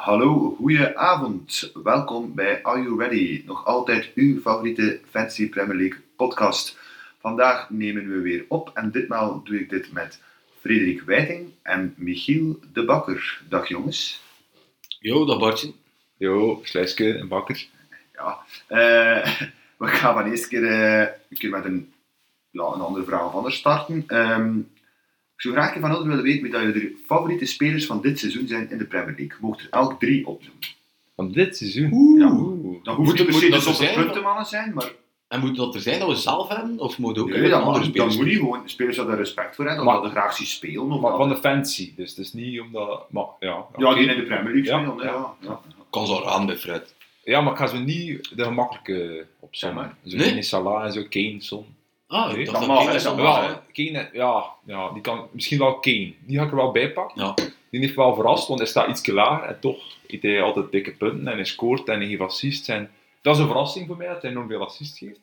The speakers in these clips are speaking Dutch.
Hallo, goedenavond. Welkom bij Are You Ready? Nog altijd uw favoriete Fantasy Premier League podcast. Vandaag nemen we weer op en ditmaal doe ik dit met Frederik Wijting en Michiel de Bakker. Dag jongens. Yo, dag Bartje. Yo, Sluiske en Bakker. Ja, we gaan van eerst een keer met een andere vraag of anders starten. Ik zou graag van ons willen weten wie dat je favoriete spelers van dit seizoen zijn in de Premier League. Je mocht er elk 3 opnoemen. Van dit seizoen? Dan hoeft het per se de zotte puntenmannen zijn, maar... En moet dat er zijn dat we zelf hebben? Of moet ook Nee, andere spelers? dan moet je gewoon spelers dat er respect voor hebben, dat er graag zien spelen. Of maar van de fancy, dus het is niet omdat... Maar, ja, die in de Premier League spelen. Ja. Kan zo aan bij Fred. Ja, maar ik ga zo niet de gemakkelijke opzommen. Zo nee? Salah en zo, Kane, Son. Ah, nee? dat mag. Kane, ja, die kan misschien wel Kane. Die ga ik er wel bij pakken. Ja. Die heeft wel verrast, want hij staat iets lager en toch heeft hij altijd dikke punten en hij scoort en hij geeft assists. Dat is een verrassing voor mij, dat hij enorm veel assists geeft.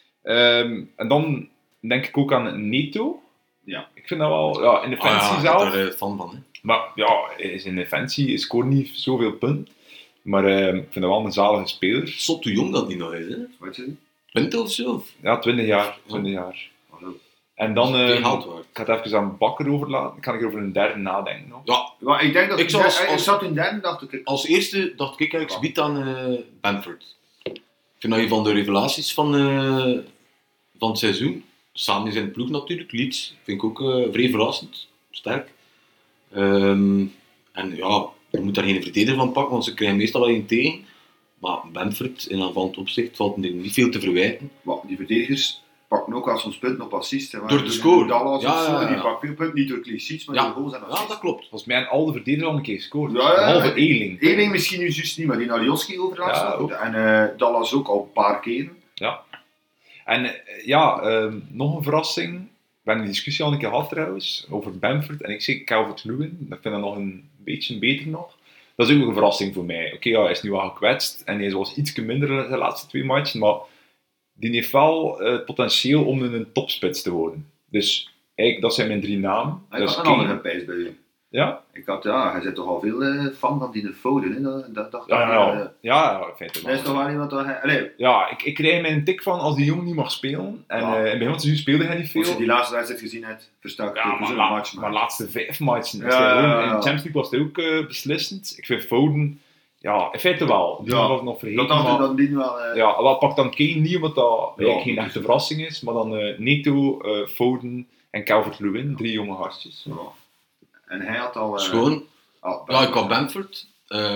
En dan denk ik ook aan Neto. Ja. Ik vind dat wel, in de fancy zelf. Ik ben er fan van. Hè. Maar ja, hij is in de fancy, hij scoort niet zoveel punten. Maar ik vind dat wel een zalige speler. Zot hoe jong dat niet nog is, hè? Wat is het? 20 of zo? Ja, 20 jaar. 20 jaar. Hallo. En dan, ik ga het even aan Bakker overlaten. Kan ik over een derde nadenken nog? Ja. Maar ik denk dat ik zat in derde, dacht ik... Als eerste dacht ik eigenlijk gebied aan Bamford. Ik vind dat een van de revelaties van het seizoen. Samen in zijn ploeg natuurlijk, Leeds. Vind ik ook vrij verrassend. Sterk. En ja, je moet daar geen verdediger van pakken, want ze krijgen meestal wel een tegen. Maar Bamford, in aanvallend opzicht, valt er niet veel te verwijten. Maar die verdedigers pakken ook als ons punten op assist. Door te scoren. Dallas die pakken veel punten, niet door clean sheets, maar door goals en assists. Ja, dat klopt. Volgens mij hebben al de verdedigers al een keer gescoord. Behalve Eling. Eling misschien nu juist niet, maar die Alioski overlaatst. En Dallas ook al een paar keren. Ja. En nog een verrassing. We hebben die discussie al een keer gehad trouwens, over Bamford. En ik zeg Calvert-Lewin, ik vind dat nog een beetje beter nog. Dat is ook een verrassing voor mij. Oké, hij is nu wel gekwetst en hij was iets minder de laatste 2 matches, maar die heeft wel het potentieel om een topspits te worden. Dus eigenlijk, dat zijn mijn 3 namen. Ik had een andere pijs bij u. Ja? Hij zit toch al veel fan van die Foden, hè? Dat dacht ik. Ja, in feite wel. Dat is toch wel iemand dat hij... Ja, ik krijg mij een tik van als die jongen niet mag spelen. En in het begin van het seizoen speelde hij niet veel. Als je die laatste wedstrijd gezien hebt, versta ik maar de laatste 5 matchen. In de Champions League was hij ook beslissend. Ik vind Foden... Ja, in feite wel. Die was nog vergeten. Dat dacht ik dan niet wel... Ja, wel pak dan Kane niet, omdat dat geen echte verrassing is. Maar dan Neto, Foden en Calvert-Lewin. 3 jonge hartjes. Ja. En hij had al... Schoon. Ik had Bamford.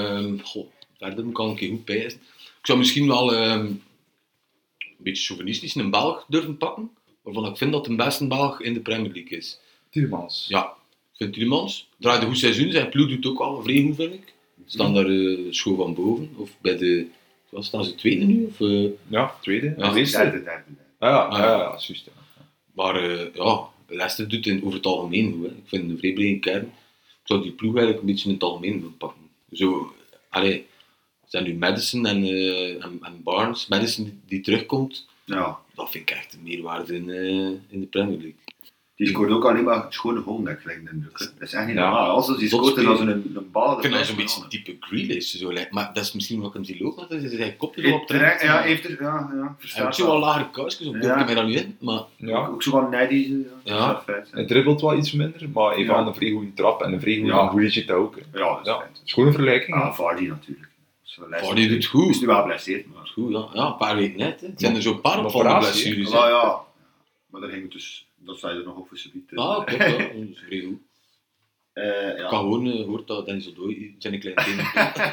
Verder kan ik je goed pijzen. Ik zou misschien wel een beetje chauvinistisch een Belg durven pakken. Waarvan ik vind dat de beste Belg in de Premier League is. Tielemans. Ja, ik vind Tielemans. Draait een goed seizoen. Zijn ploeg doet ook wel vrij goed, vind ik. Staan daar schoon van boven. Of bij de... Wat staan ze, tweede nu? Of, ja, tweede. Ja, derde. Ja, juist. Maar Leicester doet het over het algemeen goed. Hè. Ik vind een vrij brede kern. Ik zou die ploeg eigenlijk een beetje in het algemeen willen pakken. Zo, het zijn nu Maddison en Barnes. Maddison die terugkomt, dat vind ik echt een meerwaarde in de Premier League. Die scoort ook alleen maar schone goal, denk ik. Dat is echt niet normaal. Als die scoort, dan is een bal... Ik vind dat zo'n beetje type Grealish. Maar dat is misschien wat ik hem zie lopen. Dat is zijn kopje erop trekt. Ja, heeft er... Hij heeft zo wel lagere kuisjes, of doe ik mij daar nu in. Maar... Ja. Ook zo wel Neddy. Hij dribbelt wel iets minder, maar hij heeft een vrij goede trap en een vrij goede Grealish zit ook. Ja, dat is gewoon een vergelijking. Vardy natuurlijk. Vardy doet goed. Is nu wel geblesseerd, maar... Goed, ja. Een paar weken net. Het zijn er zo'n paar opvallende blessures. Ja. Maar daar ging het dus... Dat sta je er nog op voor subiet. Klopt, dat is vrij goed. Ik kan gewoon hoort dat Dennis Odoi zijn een klein tenen.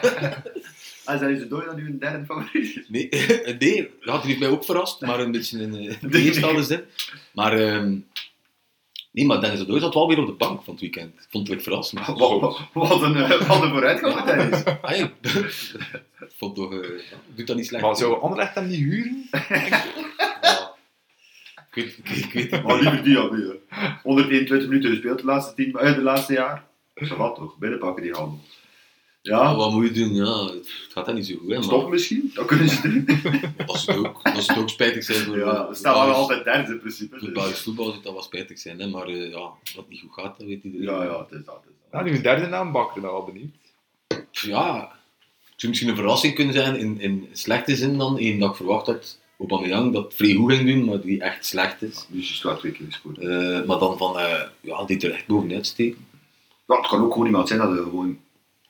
Is Dennis Odoi dan nu een derde favoriet? Nee, die heeft mij ook verrast, maar een beetje in de tegenstander zin. Maar maar Dennis Odoi zat wel weer op de bank van het weekend. Vond ik verrassend. Wat een vooruitgang met Dennis. Ik vond toch, doet dat niet slecht. Maar zou Anderlecht hem niet huren? Ik weet het maar liever die alweer. 121 minuten gespeeld de laatste jaar. Dat wat toch, binnenpakken die handel. Ja. Wat moet je doen? Ja, het gaat dat niet zo goed. Hè, stop misschien, dat kunnen ze doen. Dat zou ook spijtig zijn voor... Ja, we staan wel altijd derde in principe. Voor Belgisch voetbal zou dat wel spijtig zijn, hè, maar dat het niet goed gaat, dat weet iedereen. Ja, het is dat. Nu een derde naam, Bakker, ben wel benieuwd. Ja, zou misschien een verrassing kunnen zijn in slechte zin dan. Eén dat ik verwacht had, Aubameyang, dat het vrij goed ging doen, maar die echt slecht is. Dus je slaat 2 keer gescoord. Maar dan van, die er echt bovenuit steken. Ja, het kan ook gewoon iemand zijn dat er gewoon...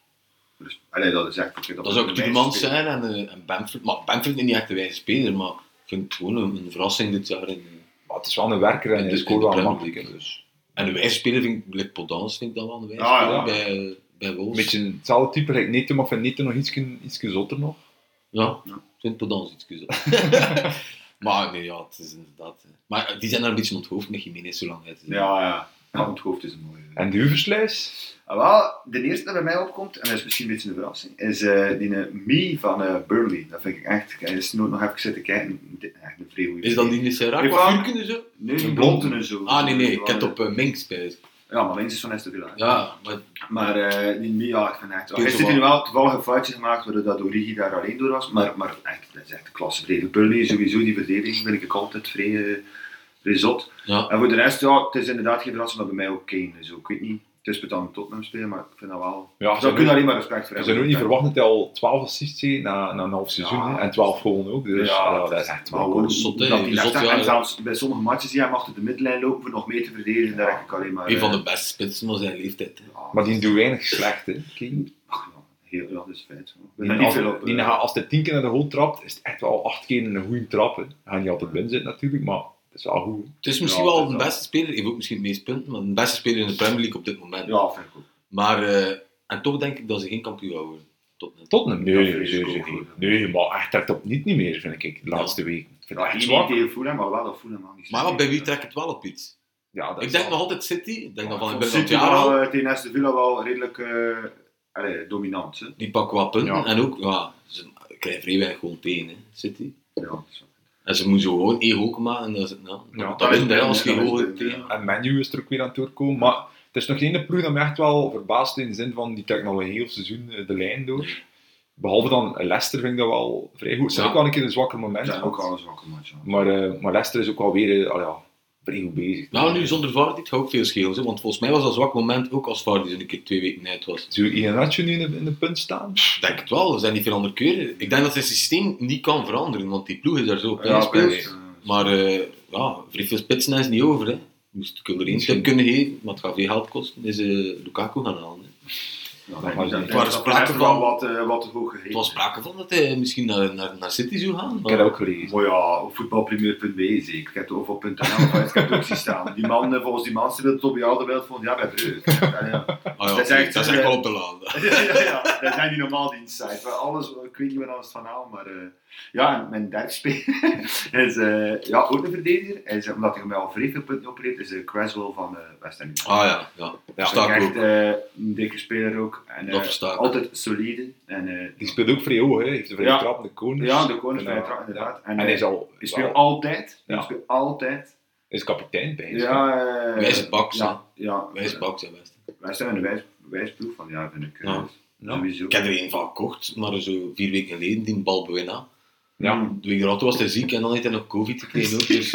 dat is echt... Dat zou ook Tielemans zijn en Bamford. Maar Bamford is niet echt de wijze speler, maar ik vind het gewoon een verrassing dit jaar. Maar het is wel een werker en hij scoort wel makkelijk. Dus. En de wijze speler vind ik, Podence vind ik dan wel een wijze speler bij Wolves. Een beetje hetzelfde type, like Neto, maar vind Neto nog iets zotter nog. Ja, ik vind Podence iets zotter. Maar nee, ja, het is inderdaad... Maar die zijn daar een beetje onthoofd met Jiménez zo lang uit. Ja, onthoofd is een mooie. En de Huversluis? Wel, de eerste dat bij mij opkomt, en dat is misschien een beetje een verrassing, is die Mee van Burnley. Dat vind ik echt... Ik heb nooit nog even zitten kijken. Echt een vrij goeie. Is dat die Serra Ik qua vuurkunde zo? Nee, die blonde en zo. Nee. Ik heb het op Minx bij. Ja, maar Minx is van Aston Villa. Ja, maar die Mee, ik vind echt... Hij zit hier wel toevallig een foutje gemaakt, waardoor dat Origi daar alleen door was. Maar echt, dat is echt een klasse verdediger. Burnley, sowieso die verdediging, vind ik altijd vrij zot. Ja. En voor de rest, ja, het is inderdaad geen verrassing, maar bij mij ook Kane. Dus ook, ik weet niet... Het is dan Tottenham spelen, maar ik vind dat wel... Ja, zou kunnen alleen maar respect voor hem. Ze zijn ook niet verwacht dat hij al 12 assists heeft na een half seizoen. En 12 goals ook. Dus dat is echt wel gewoon zot. En zelfs bij sommige matches die hem achter de middenlijn lopen voor nog mee te verdedigen, daar heb ik alleen maar... Een van de beste spitsen van zijn leeftijd. Maar die doet weinig slecht, hè, Kane. Dat is feit. Als hij 10 keer naar de goal trapt, is het echt wel 8 keer een goede trap. Hij gaat niet altijd binnen zitten natuurlijk, maar... Het is wel goed. Het is misschien wel de beste speler, hij heeft ook misschien het meest punten, maar de beste speler in de Premier League op dit moment. Ja, vind ik ook. Maar, en toch denk ik dat ze geen kampioen gaan worden. Tottenham? Nee, maar hij trekt op niet meer, vind ik, de laatste weken. Ik vind het echt zwak. Niet Fulham, maar wel dat Fulham niet. Maar bij wie trekt het wel op iets? Ja, ik denk nog altijd City. Ik denk dat van ik ben City wel tegen Aston Villa wel redelijk dominant. Hè? Die pakken wat punten en ook, ze krijgen vrij weinig gewoon tegen, hè, City. Ja, en ze moeten gewoon één hoog maken en dat is het nou. Dat wint hij als geen hoog tegen. En Manu is er ook weer aan het doorkomen. Maar het is nog geen ploeg dat me echt wel verbaast in de zin van die technologie heel seizoen de lijn door. Behalve dan Leicester vind ik dat wel vrij goed. Het zijn ook wel een keer een zwakker moment. Ja, ook wel een zwakker match. Maar Leicester is ook wel weer vrij goed bezig. Nou, nu zonder Vardy, het gaat ook veel schelen. Want volgens mij was dat een zwak moment ook als Vardy zo'n keer 2 weken uit was. Zou Iheanacho nu in de punt staan? Ik denk het wel, er zijn niet veel andere keuren. Ik denk dat zijn systeem niet kan veranderen, want die ploeg is daar zo op ingespeeld. Maar vrij veel spitsen is niet over. Hè. Moest ik er één tip kunnen geven, maar het gaat veel geld kosten, is Lukaku gaan halen. Hè. Er was sprake van wat hoog gegeven. Het was sprake van dat hij misschien naar City zou gaan. Ik heb dat ook gelezen. Maar ja, op voetbalpremier.be zeker. Ik heb het over op .nl, ik heb het ook zien staan. Die man, volgens die man speelt Toby Alderweireld van bij Brugge. Dat is echt wel op de laan. Ja, dat zijn die normaal die insight. Alles, ik weet niet waar alles van haal, maar... en mijn derde speler is ook een verdediger. Omdat hij mij al vrij veel punten opereert, is Creswell van West Ham. Ja. Dat is echt een dikke speler ook. En, altijd solide. En, die speelt ook vrij hoog, hè? Heeft een vrije trap, de corners. Ja, de corners, vrije trap, inderdaad. En hij speelt altijd. Hij speelt altijd. Hij is kapitein bij. Wijze baks, Wijze baks, hè. Wij zijn een wijsploeg van, vind ik. Sowieso. Ik heb er een van gekocht, maar zo 4 weken geleden, die Balbuena. Ja. 2 weken later was hij ziek en dan heeft hij nog COVID gekregen ook, dus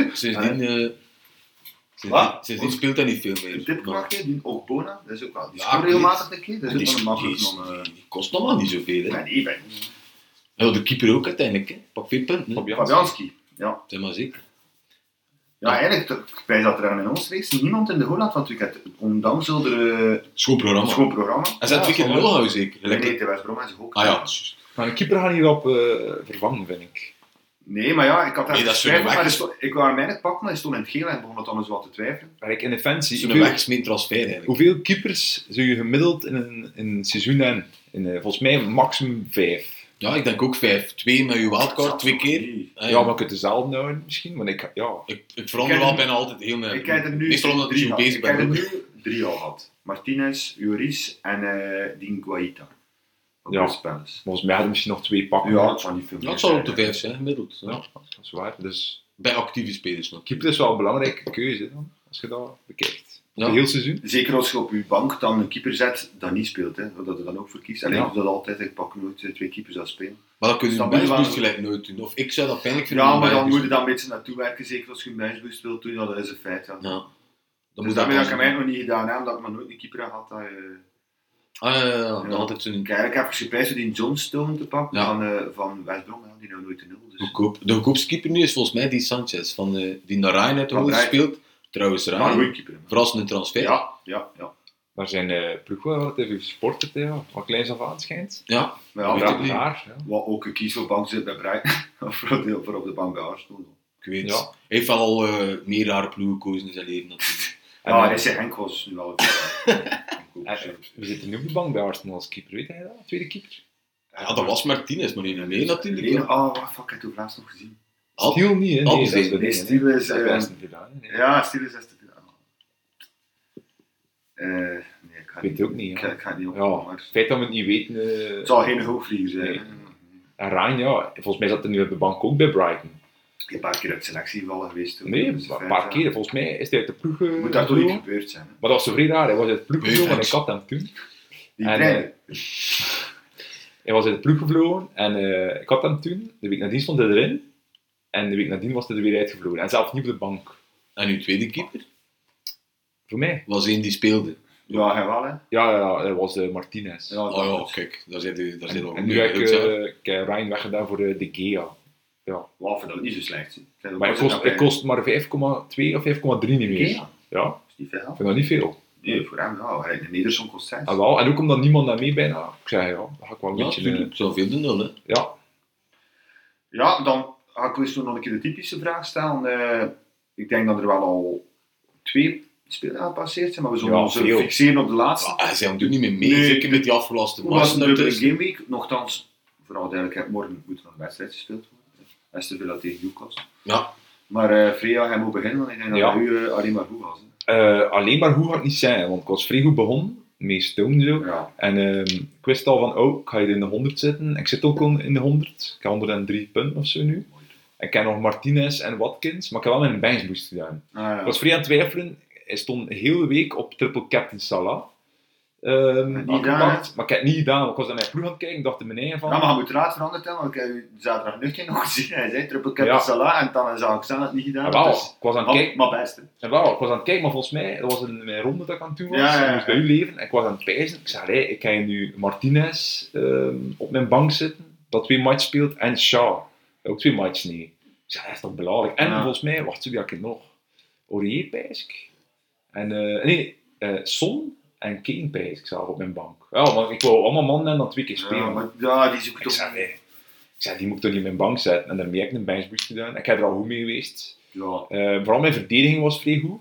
sindsdien speelt hij niet veel meer. Een tipkrachtje, die Ogbona, dat is ook wel. Die scoort regelmatig een keer, dat is ook wel een makkelijk die kost nog maar niet zoveel, hè. Nee, en de keeper ook uiteindelijk, hè. Pak 4 punten. Fabianski, ja. Zeg maar zeker. Ja, eigenlijk, bij dat er aan in ons race niemand in de goal had van het weekend. Ondanks er schoon programma. En zijn 2 keer 0 houden zeker? Nee, de West Brom is ook. Maar een keeper gaat hierop vervangen, vind ik. Nee, maar ja, ik had daar getwijfeld, ik wou hem eigenlijk pakken, maar hij stond in het geel en begon het anders wat te twijfelen. Kijk, in defensie... Zo'n weggesmeed transfer eigenlijk. Hoeveel keepers zou je gemiddeld in een seizoen hebben? Volgens mij maximum 5. Ja, ik denk ook 5. 2 met je wildcard, 2 keer. Ja, maar ik het dezelfde houden misschien, want ik verander wel bijna altijd heel meer. Ik heb er nu meestal omdat ik zo bezig ben. Ik heb er nu 3 al gehad. Martinez, Lloris en Dien Guaita. Volgens mij hadden we misschien nog 2 pakken. Ja, het zal niet veel meer. Dat zal op de 5 zijn, gemiddeld. Ja, dat is waar. Dus... Bij actieve spelers nog. Keeper is wel een belangrijke keuze dan, als je dat bekijkt. Ja. Heel seizoen. Zeker als je op je bank dan een keeper zet dat niet speelt, hè, dat je dan ook voor kiest. Alleen doe dat altijd, ik pak nooit 2 keepers als spelen. Maar dat kun je een benchboost gelijk nooit doen. Of ik zou dat pijnlijk vinden. Ja, maar dan moet je dan een beetje naartoe werken, zeker als je een benchboost wilt doen, dat is een feit. Ja. Dan dus daarmee dat ik mij nog niet gedaan heb, dat ik maar nooit een keeper had. Ja. Ja. Nog altijd zo'n Ik heb even geprijsd om die Johnstone te pakken Ja. van West Brom, die nou nooit te nul. Dus. goedkoop. De goedkoopste keeper nu is volgens mij die Sanchez, die naar Rijn uit de Van hoogte Rijn. speelt. Trouwens, Maar een goede Rijn, keeper. verrassende transfer. Ja. Maar zijn ploeg wel wat even supporterd, ja. Wat kleins af aan schijnt. Ja, Maar weet ja, ik Ja, niet. raar. Ja. wat ook een kiesvelbank zit bij Brighton, of voor op de bank bij Arsenal. Ik weet Ja. het. Hij heeft wel al meer rare ploegen gekozen in zijn leven natuurlijk. En, Ja, eh, deze Henk was nu wel we zitten nu op de bank bij Arsenal als keeper, weet hij dat? Tweede keeper. Ja, dat was Martinez, maar niet mee natuurlijk. Nee, oh, fuck, ik heb het laatst nog gezien. Stiel niet, hè? Al Nee, dat is gezien. de Nee, ding, Stiel hè. is, Dat is best een Villa, hè. Nee. Ja, Stiel is 60. Nee, ik ga Weet het ook niet, Ik ja. ga het niet op. Ja, Maar het feit dat we het niet weten... het zal geen hoogvlieger zijn. Nee. hè. En Ryan, ja, volgens mij zat hij nu op de bank ook bij Brighton. Een paar keer uit selectie vallen geweest. hoor. Nee, Dus een paar keer. Volgens mij is hij uit de ploeg Moet daar toch niet gevlogen. gebeurd zijn. Hè? Maar dat was zo vrij raar. Hij was uit de ploeg Nee, gevlogen en ik thanks. had hem toen. Die En, trein. Hij was uit de ploeg gevlogen en ik had hem toen. De week nadien stond hij erin. En de week nadien was hij er weer uitgevlogen. En zelfs niet op de bank. En uw tweede keeper Voor mij. was één die speelde. Ja, hij wel, hè. Ja, dat was Martinez. Ja, Oh ja, dat is- kijk, daar zit u al En nu heb ik Ryan weggedaan voor de Gea. Ja. Wel, vind dat niet zo slecht. Hè. Maar het kost maar 5,2 of 5,3 niet meer. Ja. Ja, Dat is niet veel. ik vind dat niet veel. Nee, voor hem wel. Hij- De Nederson kost 6. En, wel, en ook omdat niemand daar mee bijna. Ik zei ja, dat ga ik wel een Ja, beetje... natuurlijk. Ik zou veel doen dan, hè. ja, Ja, dan ga ik eens nog een keer de typische vraag stellen. Ik denk dat er wel al 2 spelers gepasseerd zijn, maar we zullen Ja, ons veel. fixeren op de laatste. Hij zei natuurlijk niet meer mee, Nee, zeker met die afgelaste Hoe was matchen het dubbele daartussen. gameweek? Nochtans, vooral duidelijkheid, morgen moet er nog een wedstrijd gespeeld worden. Aston Villa tegen Newcastle. Ja, Maar Freya, hij moet beginnen, want ik denk dat Ja. hij u alleen maar goed was. Hè. alleen maar hoe gaat het niet zijn, want ik was vrij goed begonnen. Met Stone zo. Ja. En ik wist al van, oh, ik ga hier in de 100 zitten. Ik zit ook al in de 100. Ik heb 103 punten of zo nu. En ik heb nog Martinez en Watkins, maar ik heb wel mijn benchboost gedaan. Ah, ja. Ik was vrij aan het twijfelen. Hij stond de hele week op triple captain Salah. niet Aangepakt. gedaan, Maar ik heb het niet gedaan. Ik was naar mijn ploeg aan het kijken. Ik dacht in mijn eigen van... Ja, maar je moet raad veranderd hebben, want ik heb u zaterdag nuchtje nog gezien. Hij zei triple captain Ja. Salah en dan zou ik het niet gedaan. Ja, wel, Dus, ik was aan het kijken. maar best. Hè. En wel, ik was aan het kijken, maar volgens mij, dat was in mijn ronde dat ik aan het doen was. Ja, ja, ja. Ik moest bij u leven en ik was aan het pijzen. Ik zei, hey, ik ga hier nu Martinez op mijn bank zitten, dat 2 matchen speelt, en Shaw, ook 2 matchen nee. Ik zei, dat is toch belangrijk. En Ja. volgens mij, wacht, wie had ik nog? Aurier pijs ik. En Son en Kane pijs ik zelf op mijn bank. Ja, maar ik wou allemaal mannen en dan 2 keer spelen. Ja, maar ja, die zoekt Ik toch. zei, nee. Ik zei, die moet ik toch niet op mijn bank zetten. En daarmee heb ik een benchboost gedaan. Ik heb er al goed mee geweest. Ja. Vooral mijn verdediging was vrij goed.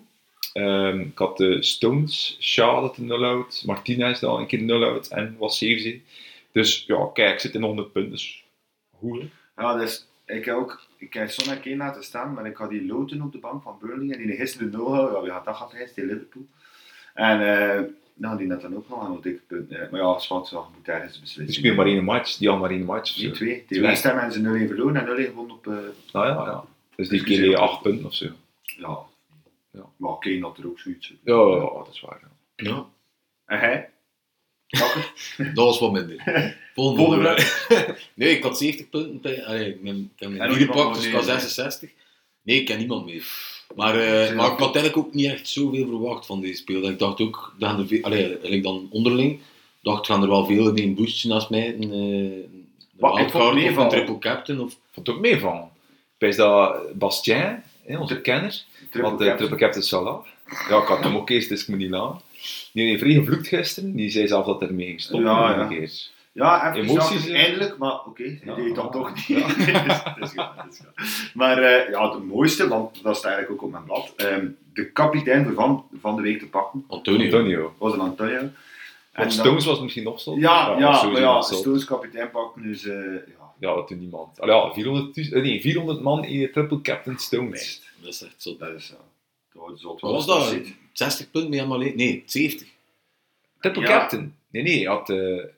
Ik had de Stones, Shaw dat de 0-out, Martinez dat een keer 0-out en was 7. Dus ja, kijk, ik zit in 100 punten, dus goed hè. Ja, dus ik heb Son en Kane laten staan, maar ik had die Loten op de bank van Burnley en die gisteren de 0 houden. Ja, wie had dat gehad hij tegen Liverpool? En nou, die net dan ook nog aan een dikke punt. Maar ja, zwart, je moet ergens beslissen. Die spelen maar één match, die al maar één match. of Die zo. 2. Die Twee. West Ham hebben ze 0-1 verloren en 0-1 gewonnen op... Nou ja. Dus die Dus keer 8 punten of zo. ja. Ja. Maar Kane had er ook zoiets. Ja, dat is waar. Ja. ja. En hij? Wakker? Dat was wat minder. Volgende Volgende vraag. Nee, ik had 70 punten bij. Allee, ik heb En mijn ook vier iemand gepakt, dus ik had meer, 66. Nee, ik ken niemand meer. Maar Zijn ik had dat- eigenlijk ook niet echt zoveel verwacht van deze speel. Ik dacht ook, dat gaan er veel, eigenlijk dan onderling, dacht gaan er wel veel in een boostje naast mij. Een Wat, ik vond wildcard of een meevallen. triple captain. Of, Ik vond het ook meevallen. Ik weet dat Bastien, onze kenner, want de triple captain Salah. Ja, ik had hem ook eerst, dus ik moet niet laten. Die heeft vrij gevloekt gisteren. Die zei zelf dat hij ermee ging stoppen. Ja, nog ja. een keer. Ja, even Emoties, zacht, hè? eindelijk, maar oké, die Ja, deed het dan ja. toch niet. Dat is goed. Maar ja, het mooiste, want dat staat eigenlijk ook op mijn blad, de kapitein van de week te pakken Antonio. Antonio. was een Antonio. En Want dan- Stones was misschien nog zo. Ja, sowieso maar ja, nog zo. Stones kapitein pakken, dus ja, Ja, dat doet niemand. Allee, ja, 400 man in je triple captain Stones. Dat is echt zo. dat is dat wordt zot. Wat was als dat? ziet. 60 punten met hem alleen? Nee, 70. Triple Ja. captain? Nee, hij had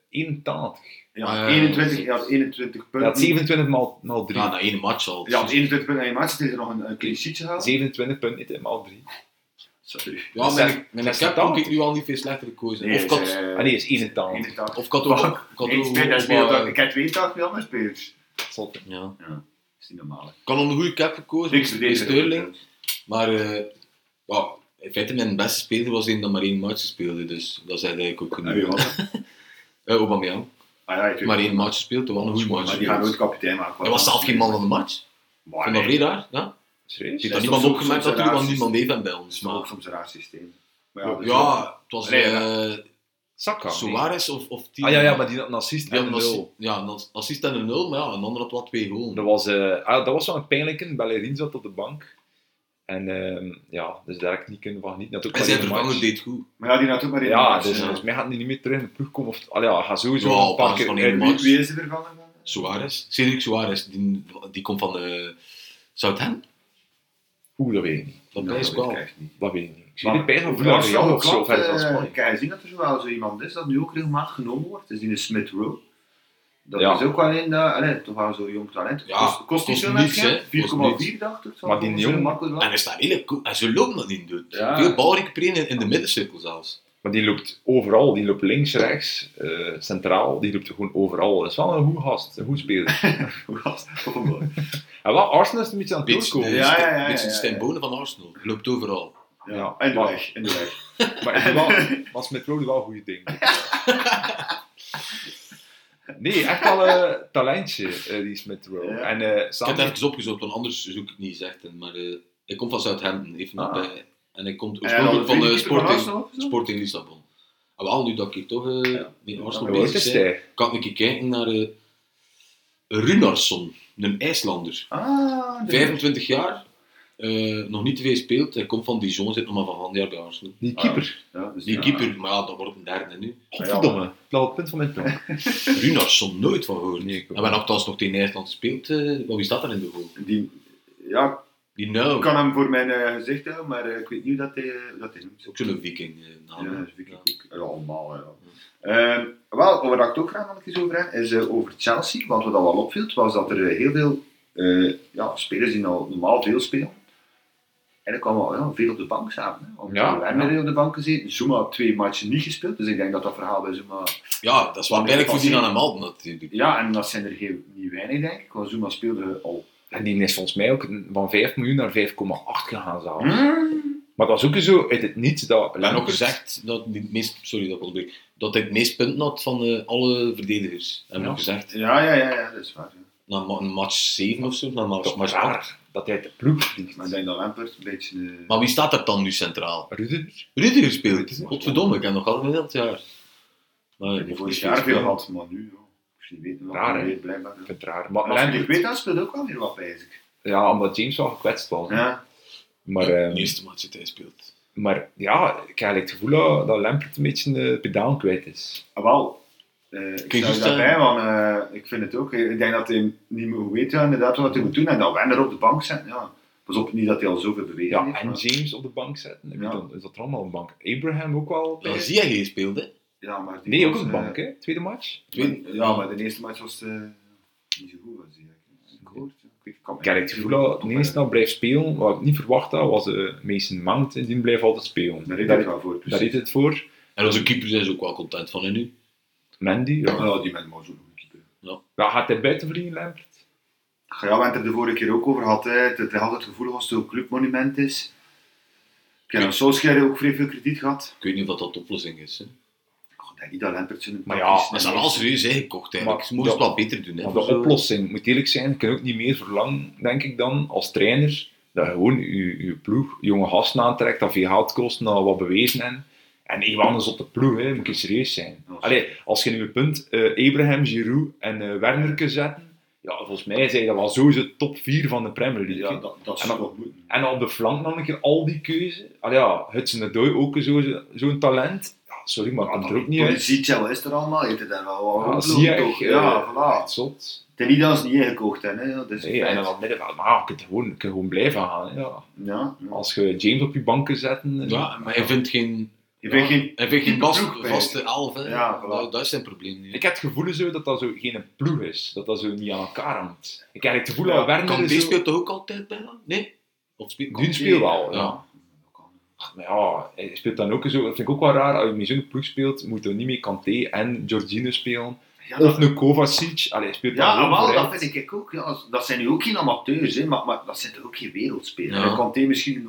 81. Ja, Ah, 21, je had 21 Hij punten. had 27 maal 3. Ja, na één match al. Ja, had 21 punten in je match, het is er nog een clean sheet gehaald. 27 punten niet, maal 3. Sorry. Ja, met een cap kon ik 86. nu al niet veel slechter gekozen. Nee, Of ik had, Ah nee, is 81. 81. of ik had ook... Ik had Ik ook- speel- hij ook speelt wat- ook- ik heb 82 met andere spelers. Zot, hè. Ja. Ja, dat is niet normaal. Hè. Ik had een goede cap gekozen, Niks bij verdedigen. Sterling. Maar ja, In feite, mijn beste speler was een dat maar 1 match speelde, dus dat is eigenlijk ook En wie genoeg. was dat? Aubameyang. Ah ja, ik weet Maar het. 1 match speelt, dat was een goede match. Maar die gaat nooit kapitein maken. Hij was zelf geen man van de match. Maar Vond dat nee, vrij raar, ja? Serieus? Heeft dat dat is niemand toch opgemerkt soms een natuurlijk, want raar niemand heeft hem bij Dat ons. is toch ook Maar... soms een raar systeem. Maar ja, dus Ja, het was Nee, ja. Saka. Suarez of Tien. Ja, maar die had een assist Die en had een een assi- 0. Ja, een assist en een 0, maar ja, een ander had wel 2 goals. Dat was wel een pijnlijke. Bellerin zat op de bank. En dus daar heb ik niet kunnen van genieten. Dat ook En maar zijn één vervanger match. deed goed. Maar ja, die had ook maar één Ja, match, dus ja. volgens mij gaat hij niet meer terug in de ploeg komen. Of, hij gaat sowieso Ja, een op paar basis keer van één uit. match. Wie is de vervanger van? Suarez, Cedric Suarez, die komt van Southampton. Dat weet ik niet. Dat Nou, is weet wel. ik echt niet. Dat weet ik niet. Ik zie Maar dit bij van over Arsenal Villarreal of zo, geklapt, verder van Spanje. kan je zien dat er zo wel zo iemand is dat nu ook regelmatig genomen wordt. Dus die is Smith Rowe. Dat Ja. is ook wel een, toch wel zo'n jong talent. Ja, kost niet kost veel niets, net, hè. 4,4 dacht ik. zo. Maar die Zo jong- makkelijk wel. En hij staat redelijk goed. En zo loopt dat niet doet. Ja. Veel bal recupereren in de middencirkel zelfs. Maar die loopt overal. Die loopt links, rechts, centraal. Die loopt gewoon overal. Dat is wel een goede gast. Een goed speler. Hoe was het? Oh, man. En wel, Arsenal is een beetje aan het Beetje doorkomen. Ja. de Stijn Bonen van Arsenal. Loopt overal. Ja, en de Maar- weg, en de weg. Maar hij doet wel, Smith Rowe doet wel goede dingen. Nee, echt wel een talentje, die Smith Rowe. Ja. En Ik heb samen... het even opgezocht, want anders zoek ik het niet gezegd. Maar hij komt van Southampton. Even Ah. bij. En hij komt En oorspronkelijk van de Sporting, Sporting Lissabon. En wel, nu dat ik hier toch met Arsenal Hoe oud bezig is ben, hij? kan ik een keer kijken naar Runarsson, een IJslander. Ah, 25 jaar, nog niet te veel gespeeld. Hij komt van Dijon, zit nog maar van een jaar bij Arsenal. Die keeper. Ja, dus Die ja. keeper, maar ja, dat wordt een derde nu. Godverdomme. Dat was het punt van mijn tong. Runarsson, nooit van gehoord. Nee, ik ook En we hebben nogthans nog tegen IJsland gespeeld. Maar wie staat er in de goal? Die, ja, Die ik nou, kan hem voor mijn gezicht houden, maar ik weet niet hoe dat hij noemt. ook zo'n viking. naam, Ja, hè. dat vind ik ook. Ja, allemaal, ja. Wel, waar ik het ook graag nog eens over heb, is over Chelsea. Want wat al wel opviel, was dat er heel veel spelers die nou normaal veel spelen, en er kwam wel veel op de bank zaten. Hè. Want Ja, Werner heeft op de bank gezeten. Zuma had 2 matchen niet gespeeld, dus ik denk dat dat verhaal bij Zuma... Ja, dat is wel pijnlijk voor die aan hem hadden natuurlijk. Ja, en dat zijn er niet weinig, denk ik. Want Zuma speelde al... En die is volgens mij ook van 5 miljoen naar 5,8 gegaan zelfs. Maar dat was ook zo uit het niets dat We hebben ook Lampert- gezegd dat hij het meest, sorry dat ik onderbreek, dat hij het meest punten had van alle verdedigers. Hebben we Ja. ook gezegd. Ja, dat is waar. Ja. Na een match 7 of zo, na toch match 8. raar dat hij uit de ploeg vliegt. Maar ik denk dat Lampert een beetje... Maar wie staat er dan nu centraal? Rudiger? Rudiger speelt. Rudiger. Godverdomme, ik heb nog altijd een heel jaar. Maar die vorig jaar veel had, maar nu... Ja. Ik niet weten wat Raar, hij hè? weet, blijkbaar. Ik vind het raar. Maar Maar als je Lampert- weet, dan speelt ook wel weer wat bij zich. ja, omdat James wel gekwetst was. hè. Ja. Maar, de eerste match dat hij speelt. maar ja, ik heb eigenlijk het gevoel dat Lampert een beetje de pedaal kwijt is. Ah, wel. Ik Kun je sta juist, daarbij, want ik vind het ook. Ik denk dat hij niet meer goed weet inderdaad wat hij moet doen. En dat Werner op de bank zet, ja. Pas op, niet dat hij al zoveel beweging Ja, heeft. en maar- James op de bank zetten. Wie Ja. dan? Is dat er allemaal op de bank? Abraham ook wel bij? Ja, zie jij geen speelde? Ja, maar die Nee, ook was, op de bank, hè? Tweede match. Ja, maar de eerste match was niet zo goed. Was die, ik gehoord. Ik kan Ik heb het gevoel dat hij ineens snel blijft spelen. Wat ik niet verwacht had, was Mason Mount. En die blijft altijd spelen. Daar reed Daar ik wel voor. daar is het voor. En onze keeper zijn ze ook wel content van. En nu? Mandy, ja. Ja, die met Mozo nog een keeper. Ja, gaat hij buiten vliegen, Lampert? Ja, we hebben het er de vorige keer ook over gehad. Het is altijd het gevoel als het een clubmonument is. Ik heb aan Solskjaer ook vrij veel krediet gehad. Ik weet niet of dat de oplossing is. Hè. Ik denk niet dat Lampert zo'n Maar ja, tactisch Dat is is. al wel serieus ingekocht eigenlijk. Maar Ze mogen het dat- wel beter doen. Hè, Maar voor de zo- oplossing, moet eerlijk zijn, je kunt ook niet meer verlangen, denk ik dan, als trainer, dat je gewoon je ploeg, jonge gasten aantrekt, dat veel geld kost, dat wat bewezen hebben. En Iwan is op de ploeg, hè, moet je serieus zijn. Ja. Allee, als je nu het punt Abraham, Giroud en Werner kunt zetten, ja, volgens mij zijn dat wel sowieso top 4 van de Premier League. Ja, hè. dat En zou dan- wel moeten. En op de flank nog een keer al die keuze. Allee, ja, Hudson-Odoi ook zo'n talent. Ja, sorry, maar het komt er ook niet uit. Zietjel is er allemaal, heeft het daar wel Ja, wat zie je toch? echt, Ja, voilà. echt zot. Het is niet dat ze niet ingekocht hebben, hè. Dat is Nee, en dan op middenveld, maar je kunt gewoon blijven gaan. Hè, ja. Ja. Als je James op je bank kunt zetten. Ja, maar hij vindt geen... Je vindt geen Hij vindt geen ploeg bij. vaste elf. Hè. Ja, voilà. Dat is zijn probleem. Nu. Ik heb het gevoel zo dat dat zo geen ploeg is. Dat dat zo niet aan elkaar hangt. Ik heb het gevoel Ja, dat Werner Kan is die zo... speelt toch ook altijd bijna? Nee? Of speelt Die speelt wel, ja. Ja. Maar ja, hij speelt dan ook zo... Dat vind ik ook wel raar. Als je met zo'n ploeg speelt, moet je niet meer Kanté en Jorginho spelen. Ja, Of een Kovacic. Allee, hij speelt dan ja, gewoon maar vooruit. dat vind ik ook. Ja. Dat zijn nu ook geen amateurs, hè, maar dat zijn toch ook geen wereldspelers. Ja. Dan kan hij misschien nog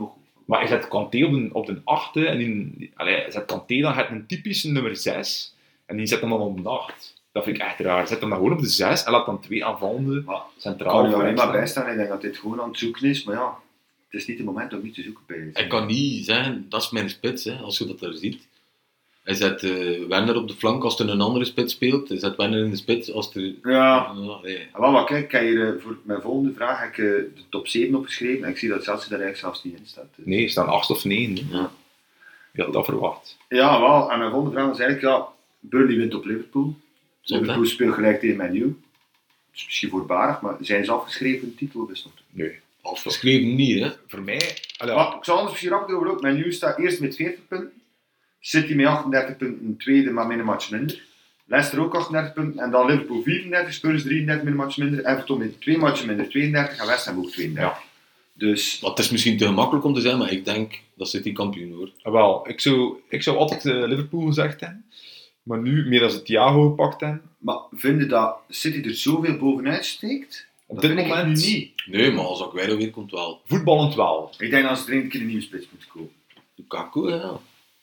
Maar je zet Kanté op de 8 en je zet Kanté dan het een typische nummer 6 en die zet hem dan op de 8. Dat vind ik echt raar. Zet hem dan gewoon op de 6 en laat dan 2 aanvallende Maar centraal kan je alleen maar staan. bijstaan. Ik denk dat dit gewoon aan het zoeken is. Maar ja, het is niet het moment om niet te zoeken bij. Hij kan niet zeggen, dat is mijn spits, hè, als je dat daar ziet. Hij zet Werner op de flank als er een andere spits speelt. Hij zet Werner in de spits als er... Ja. Nee. Maar kijk, ik heb hier voor mijn volgende vraag heb ik, de top 7 opgeschreven. En ik zie dat Chelsea daar eigenlijk zelfs niet in staat. Dus. Nee, er staan 8 of 9. Hè. Ja. Je had dat verwacht. Ja, wel. En mijn volgende vraag is eigenlijk, ja, Burnley wint op Liverpool. Zot, Liverpool hè? speelt gelijk tegen Man U. Dat is misschien voorbarig, maar zijn ze afgeschreven de titel of is het nog? Nee. Afgeschreven niet, hè. Voor mij... Allee, Maar ik zal anders misschien rapper over ook. Man U staat eerst met 40 punten. City met 38 punten, tweede, maar met een match minder. Leicester ook 38 punten. En dan Liverpool 34, Spurs 33 met een match minder. Everton met 2 matchen minder, 32. En West Ham ook 32. Ja. Dus... Maar het is misschien te gemakkelijk om te zeggen, maar ik denk dat City kampioen wordt. wel, ik zou altijd Liverpool gezegd hebben. Maar nu, meer als het Thiago gepakt hebben. Maar vinden dat City er zoveel bovenuit steekt? Op Dat dit vind ik moment nu niet. Nee, maar als Aguero weer komt wel. voetballend wel. Ik denk dat ze er een keer een nieuwe spits moeten kopen. Lukaku, ja.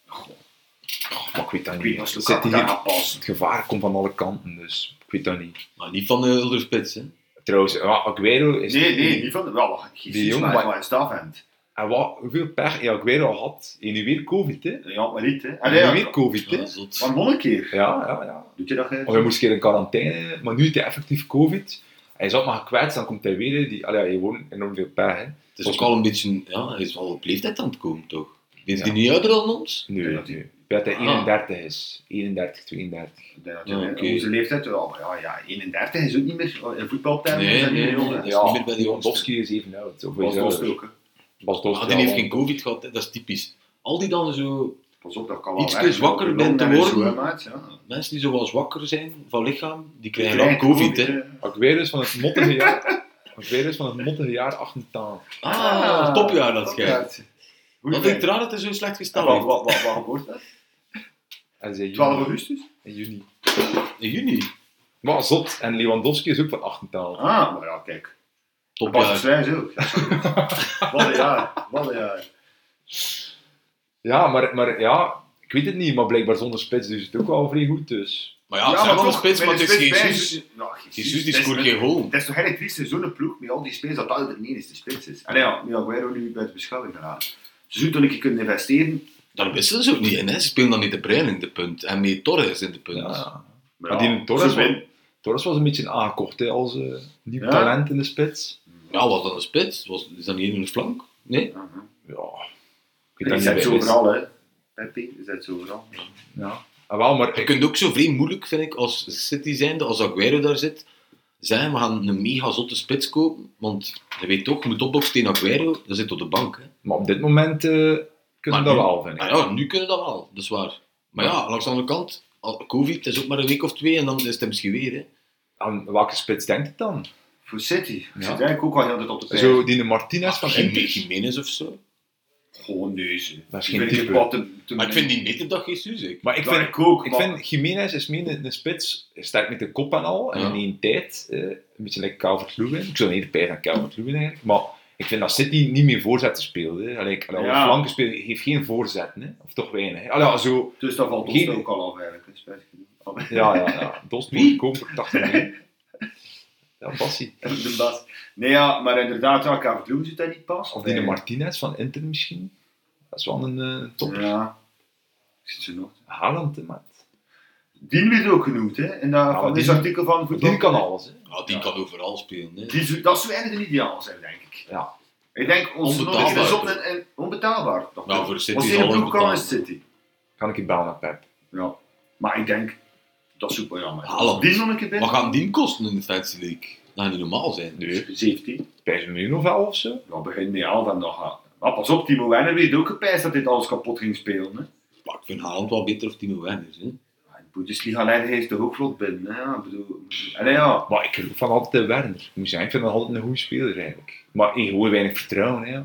Maar ik weet dat Ik niet. weet als Lukaku City daar heeft- gaat passen. Het gevaar komt van alle kanten, dus ik weet dat niet. Maar niet van de Ulder Spits, hè. Trouwens, Aguero is... Nee, niet van de... Wel, Die Jesus, jongen, maar maar- hij staat vent. En hoeveel pech heeft Aguero had? En nu weer COVID, hè? Ja, maar niet, hè. En Allee, nu ja, weer COVID, hè? Ja, zot. maar nog een keer. Ja. Doet je dat? Of hij moest een keer in quarantaine, maar nu heeft hij effectief COVID. Hij is ook maar gekwetst, dan komt hij weer. Hij heeft gewoon enorm veel pech, hè? Het is ook al een beetje... Ja, hij is al op leeftijd aan het komen, toch? Is Ja. die niet ouder dan ons? Nu. Ja, dat hij- Ik weet dat hij Ah. 31 is. 31, 32. Ik denk dat Ja, hij oké. onze leeftijd... Ja, 31 is ook niet meer... In voetbaltermen Nee, is dat niet nee, meer jong, nee, hè. dat is niet meer bij die Lewandowski is even oud. Of Bas is Dost ouder. ook, hè. Bas Dost, Ah, die ja, heeft want- geen COVID gehad, hè. Dat is typisch. Al die dan zo... Pas op, dat kan wel Iets werken. zwakker De bent te longen en zo, worden. hè, maat, ja. Mensen die zo wat zwakker zijn van lichaam, die krijgen Krijg dan COVID, hè. Aguero is van het mottige jaar... Aguero is van het mottige jaar 88. Ah, topjaar dat schijnt. Goed, Dat vind ik raar dat hij zo slecht gesteld Wat heeft. wordt dat? En zei 12 juni. augustus? In juni. In juni. Maar zot. En Lewandowski is ook van 88. Ah, maar ja, kijk. Bas Topjaar. Sluijs ook. Wat een jaar. Wat een jaar. Ja, maar ja... Ik weet het niet, maar blijkbaar zonder spits is het ook wel vrij goed, dus... Maar ja, ze hebben wel een spits, met maar het de is spits geen bij Jesus. Ja, Jesus die dat is- scoort geen goal. Het is toch eigenlijk triest in zo'n ploeg met al die spelers dat dat de enige spits is. En ja, nu Aguero nu buiten beschouwing geraakt. Ze zouden toch een keer kunnen investeren. Daar wisten ze ook niet in, hè. Ze spelen dan niet de Bruin in de punt. En met Torres in de punt. Ja. Maar Maar die Torres ze winnen. Torres was een beetje aangekocht hè, als nieuw Ja. talent in de spits. Ja, was dat een spits? Is dat niet in de flank? Nee? Aha. Ja, ik Die weet dat zet niet zo bij is. overal, hè. Pepe, die zet zo overal. Ja. Ah, wel, maar Je kunt ook zo vrij moeilijk, vind ik, als City zijnde, als Aguero daar zit, zeggen we gaan een mega zotte spits kopen. Want je weet toch, je moet opboksen tegen Aguero, dat zit op de bank. Hè. maar op dit moment kunnen Maar we dat nu- wel, vind ik. Ah ja, nu kunnen dat wel, dat is waar. Maar ja, langs de andere kant, COVID is ook maar een week of 2 en dan is het misschien weer. Hè. Aan welke spits denkt het dan? Voor City. Ja. Zit eigenlijk ook al heel tijd op de pijp. Zo, die Martinez van Inter. Jiménez of zo. Gewoon deze. Dat is Ik geen vind type. het wat te Maar ik vind die beter dan Jesus. Ik. Maar ik Ja, vind, ik ook, ik maar- vind Jiménez is meer een spits, sterk met de kop en al, en Ja. in één tijd, een beetje like Calvert-Lewin. Ik zou niet de pijs aan Calvert-Lewin eigenlijk, maar ik vind dat City niet meer voorzetten speelt. Hè. Allee, op Ja. flanken spelen heeft geen voorzetten, hè. Of toch weinig. Hè. Allee, ja, zo, Dus dat valt ons Geen- ook al af eigenlijk. Hè. Spijtig genoeg. ja. Dost wordt gekomen voor 80 miljoen. Ja, Bassie. De Bas. Nee, ja, maar inderdaad, ja, Calvert-Lewin zit daar niet pas. Of die Martinez van Inter misschien. Dat is wel een top. Ja. Zit ze nog. Haaland, hè, maat. Die werd ook genoemd, hè? In dat, maar van die- dit artikel van Voetbal. Die kan alles, hè. Ja, die Ja. kan overal spelen. Hè. Dat zou eigenlijk een ideaal zijn, denk ik. Ja. Ik denk, ons Onbetaalbaar. nodig is op en onbetaalbaar. Ja, voor City Als is die een alles ploeg kan, is betaalbaar. City. Kan ik je bellen naar Pep. Ja. Maar ik denk, dat is super jammer. Haaland. Die nog een keer Wat binnen? gaan die kosten in de Fantasy League? Dat gaat niet normaal zijn. Nee. 17. 5 miljoen of 11 of zo. Ja, begin mee al van dat gaat. Maar pas op, Timo Werner weet ook gepijst dat dit alles kapot ging spelen. Hè? Maar ik vind Haaland wel beter of Timo Werner. Hè. Ja, de Bundesliga-leider heeft toch ook vlot binnen. Hè? Ja, ik bedoel... En ja, Maar ik geloof van altijd Werner. Ik moet zeggen, ik vind dat altijd een goede speler eigenlijk. Maar ik hoor weinig vertrouwen, hè. Ja.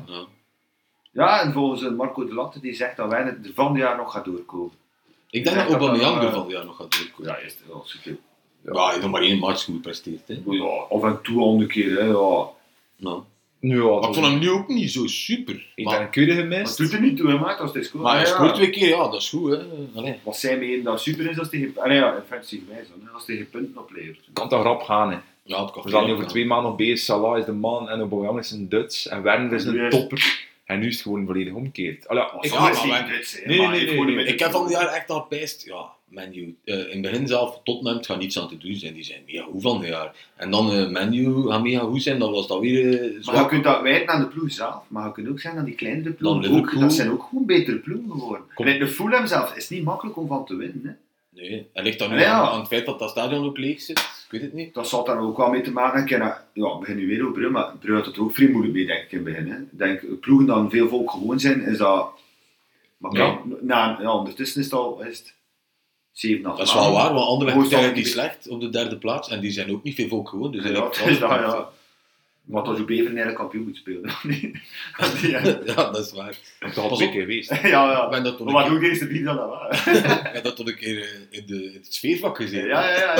ja, en volgens Marco de Latte die zegt dat Werner er van het jaar nog gaat doorkomen. Ik denk Ja, dat Aubameyang dat- er van het jaar nog gaat doorkomen. Ja, eerst als ik Ja, hij heeft nog maar één match goed gepresteerd. Hè. ja, af en toe al een keer. Hè? Ja. Nou. Nu, Maar ik vond hem nu ook niet zo super. Ik Maar, ben een keuze Maar gemist. het doet er niet toe, hè, maat, als het is goed. maar hij Ja, scoort ja. 2 keer, ja, dat is goed. Hè. Allee. Wat zij meen dat super is als tegen... in fantasy gewijs dan, hè, als tegen punten oplevert. Kan toch rap gaan, hè. Ja, het kan We zijn nu veel over gaan. 2 maanden nog bezig. Salah is de man en Aubameyang is een Duits en Werner is een Juist. topper. En nu is het gewoon volledig omgekeerd. Allee, ik, Ja, Maar maar zie wij- je dit, hè, nee, maar nee, hij nee, gewoon nee. met Ik heb van die jaar echt al pijst, ja, Man U. In het begin zelf, Tottenham, het gaat niets aan te doen zijn. Die zijn mega goed van dit jaar. En dan Man U gaat mega goed zijn, dat was dat weer Maar je zwak. kunt dat wijten aan de ploeg zelf, maar je kunt ook zeggen aan die kleinere Dan ploegen. Ook, Liverpool. dat zijn ook gewoon betere ploegen geworden. Kom. En de Fulham zelf is niet makkelijk om van te winnen. Hè. Nee, en ligt dat nu Ja. aan het feit dat dat stadion ook leeg zit? Ik weet het niet. Dat zal daar ook wel mee te maken hebben. Ja, we beginnen nu weer over Brugge, maar Brugge had het er ook vrij moeilijk mee, denk ik, in het begin. Hè. Ik denk, ploegen dan veel volk gewoon zijn, is dat... Maar Nee. ondertussen is het al... Is het 7, 8 Dat is wel waar, want Anderlecht Hoe is zal eigenlijk het niet niet- slecht op de derde plaats. En die zijn ook niet veel volk gewoon. Dus Ja, eigenlijk het is dat, alles- ja. Maar als je Beveren eigenlijk kampioen moet spelen. ja, Ja, dat is waar. dat had Pas ik op. geweest. Ik ja. ben dat toen Maar een wat doe ik eerst de dan dat wel? keer, ik ben dat toen een keer in het sfeervak gezien. Ja.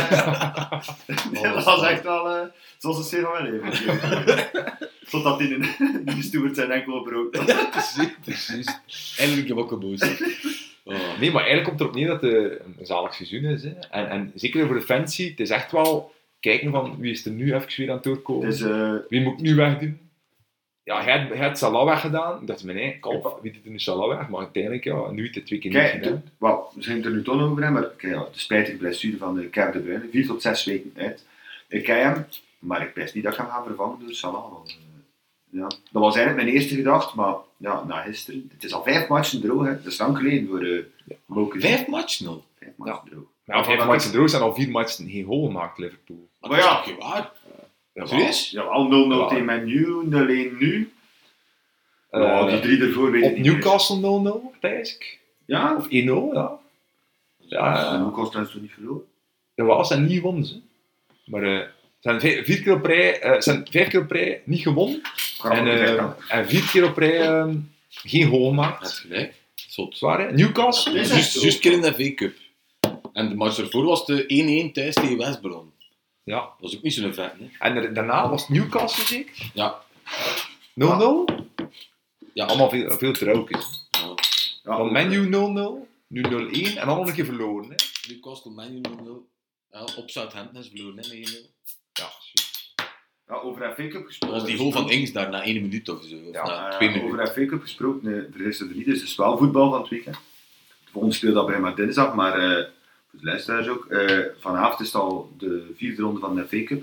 Dat was echt wel zoals een serie van mijn leven. Totdat die in Stuart zijn enkel brood. precies. Eindelijk heb ik ook boos. Oh. Nee, maar eigenlijk komt het erop neer dat het een zalig seizoen is. Hè. En zeker over de fancy, het is echt wel kijken van wie is er nu even weer aan het doorkomen. Dus, Wie moet ik nu wegdoen? Ja, hij had Salah weggedaan. Dat is mijn eigen kalf. Wie doet er nu Salah weg? Maar uiteindelijk, ja, nu heeft het 2 keer niet kijk, gedaan. we zijn het er nu toch nog over hebben, maar kijk, de spijtige blessure van de Kevin De Bruyne, 4 tot 6 weken uit. Ik ken hem, maar ik wist niet dat ik hem ga vervangen door Salah. Want, ja, dat was eigenlijk mijn eerste gedachte, maar ja, na gisteren, het is al 5 matchen droog, hè. Dat is lang geleden voor Moken. 5 matchen nog. 5 matchen droog. Ja, 5 matchen droog zijn al 4 matchen geen goal gemaakt, Liverpool. Maar Maar dat is ja. toch niet waar? Ja, Serieus? Jawel, 0-0 Ja. tegen Man U, 0-1 nu. Eh, Ja, die 3 ervoor weet ik Op niet meer. Newcastle 0-0, pijs ik. Ja? Of 1-0, ja. Ja, Newcastle trouwens toch niet verloren? ja, ze zijn niet gewonnen. Ze. Maar ze zijn 5 keer op rij, zijn 5 keer op rij niet gewonnen. Kan ook niet zeggen. En 4 keer op rij geen goal Dat is gemaakt. gelijk. Zot. Zwaar, hè? Newcastle? Dat is Juist echt juist zo. een keer in de V-Cup. En de match ervoor was de 1-1 thuis tegen West Brom. Ja. Dat was ook niet zo'n vet, hè? En daarna was het Newcastle zeker? Ja. 0-0? Ja. Allemaal veel traukjes. Ja. Ja, Dan menu 0-0, nu 0-1 en dan nog een keer verloren. Hè? Newcastle Man U 0-0. Ja, op Southampton is verloren, hè, met 1-0. Ja, Ja, over FA Cup Dat gesproken. was die goal van Ings daar na 1 minuut of zo. Of Ja, na 2 minuten. Over FA Cup gesproken, vergis er niet, dus het is wel voetbal van het weekend. Voor ons speelt dat bij maar dinsdag, maar voor de luisteraars ook. Vanavond is het al de 4e ronde van de FA Cup.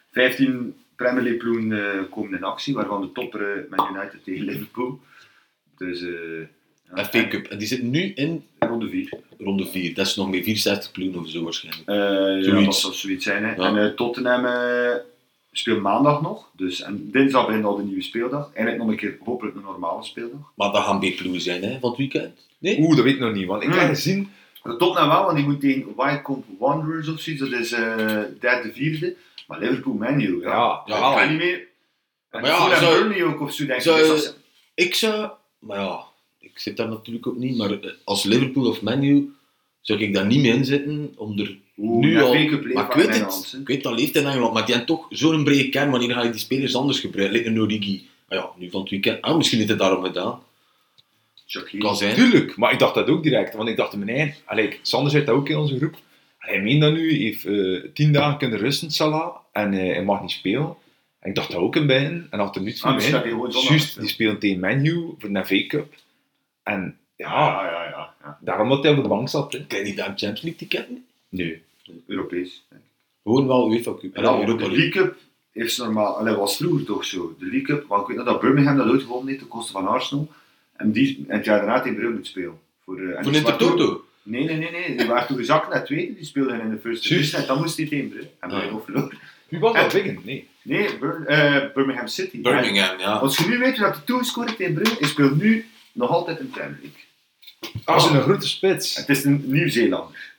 15 Premier League ploegen komen in actie, waarvan de topper Man United tegen Liverpool. Dus, ja, FA Cup. En die zitten nu in ronde 4. ronde 4. Dat is nog meer 64 ploegen of zo waarschijnlijk. Ja, Zoiets. dat zal zoiets zijn. Hè. Ja. En Tottenham speelt maandag nog, dus, en dinsdag begint al de nieuwe speeldag. Eigenlijk nog een keer hopelijk een normale speeldag. Maar dat gaan B-ploegen zijn, hè, van het weekend. Nee? Oeh, dat weet ik nog niet, want ik heb Hmm. gezien... Tottenham wel, want die moet tegen Wycombe Wanderers of zoiets, dat is derde, vierde. Maar Liverpool, Man U, ja. Ja, Ja, wel. Kan niet meer. En Maar ja, Fulham zou- Burnley ook of zo, denk ik. zou- Dus dat is- Ik zou... Maar ja, ik zit daar natuurlijk ook niet. Maar als Liverpool of Man U zou ik daar niet mee in zitten om er nu ja, al... FA Cup Maar ik van weet Engeland, het. hè. Ik weet dat leeft in Engeland. Maar die hebben toch zo'n brede kern. Wanneer ga je die spelers anders gebruiken? Lijkt een Origi. Ah ja, nu van het weekend. Ah, misschien heeft het daarom gedaan. Shaqiri. Kan zijn. Tuurlijk, maar ik dacht dat ook direct, want ik dacht in mijn eigen... Allee, Sander zei dat ook in onze groep. Hij meent dat nu, heeft 10 dagen kunnen rusten, Salah, en hij mag niet spelen. En ik dacht dat ook in begin, en had er niets van misschien dat bij. hij gewoon zondag Juist, speelt. die speelt tegen Man U voor de FA Cup. En ja, Ja. daarom dat hij op de bank zat. Hè. Krijg je daar een Champions League ticket? Nee. Europees. Gewoon wel UEFA Cup. En dan, de Europa League. League Cup heeft ze normaal, allee, was vroeger toch zo. De League Cup, want ik weet nog dat Birmingham dat ooit gewonnen heeft ten koste van Arsenal. En die het jaar daarna tegen Brugge moet spelen. Voor Voor Intertoto. Nee. Die waren toen gezakt naar tweede, die speelden in de first division en dan moest hij tegen Brugge. En Brugge ook verloren. Wie was dat? En- Wigan? Nee. Nee, Birmingham City. Birmingham, ja. Als je nu weet dat hij toen scoorde tegen Brugge, hij speelt nu nog altijd in de Premier League. Ah, zo'n grote spits. Het is een Nieuw-Zeelander.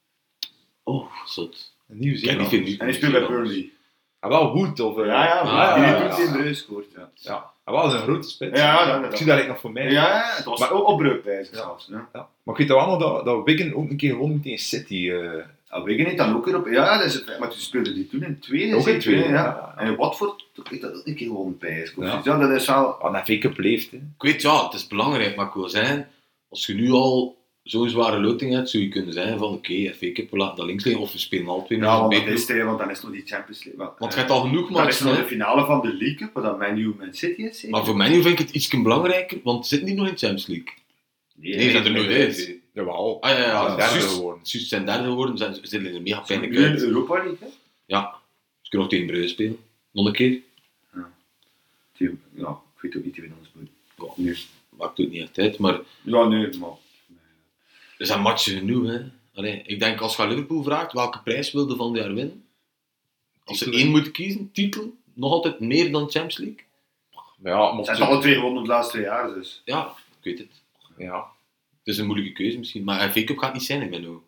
Oh, zot. Een Ik ken niet Nieuw-Zeeland. veel En hij nieuws. speelt bij Burnley. Ah, wel Wood of... Ja, Ah, die ja, heeft ja, toen tegen ja. Brugge gescoord. Ja. Ja, ah, wel een grote spits. Ja, Ik zie dat eigenlijk nog voor mij. Ja, het was Maar- ook opbreukwijze Ja. zelfs. Ja. Ja. Maar ik weet wel nog dat Wigan ook een keer gewonnen tegen City. Ja, Wigan heeft dan ook erop. Ja, dat is het, maar toen speelde die toen in het tweede. Ook in zeker, het tweede, hè, ja. En Watford Ik dat ook een keer gewoon bij is. Ja. Ja, dat is wel... Aan een FA Cup leeft, hè. Ik weet, ja, het is belangrijk, maar ik wil zeggen, als je nu al zo'n zware loting hebt, zou je kunnen zeggen van oké, FA Cup, we laten dat links liggen, of we spelen al twee Ja, want, beter. dat is het, want dan is nog die Champions League. Want je hebt al genoeg Dan is matchen, nog hè. de finale van de League Cup, wat dat Man U Man City is. Zeker? Maar voor mij nu vind ik het iets belangrijker, want ze zitten niet nog in de Champions League. Nee, ze zijn er nooit uit. Jawel. Ah ja, Ze zijn derde juist. geworden. Ze zijn derde geworden, ze zitten er mega pijnlijk Nu in uit. Europa League, hè? Ja, ze kunnen nog tegen Brugge spelen. Nog een keer. Ja, ik weet ook niet wie ons moet. Ja, Nu. maakt ook niet echt uit, maar Ja, nee, maar... er zijn matchen genoeg. Hè. Allee, ik denk als je aan Liverpool vraagt welke prijs wilde van dit jaar winnen, als ze Titel, één moeten kiezen, titel, nog altijd meer dan Champions League. Maar ja, Ze mocht zijn alle twee gewonnen de laatste 2 jaar, dus... Ja, ik weet het. Ja. Het is een moeilijke keuze misschien, maar FA Cup gaat niet zijn in mijn ogen.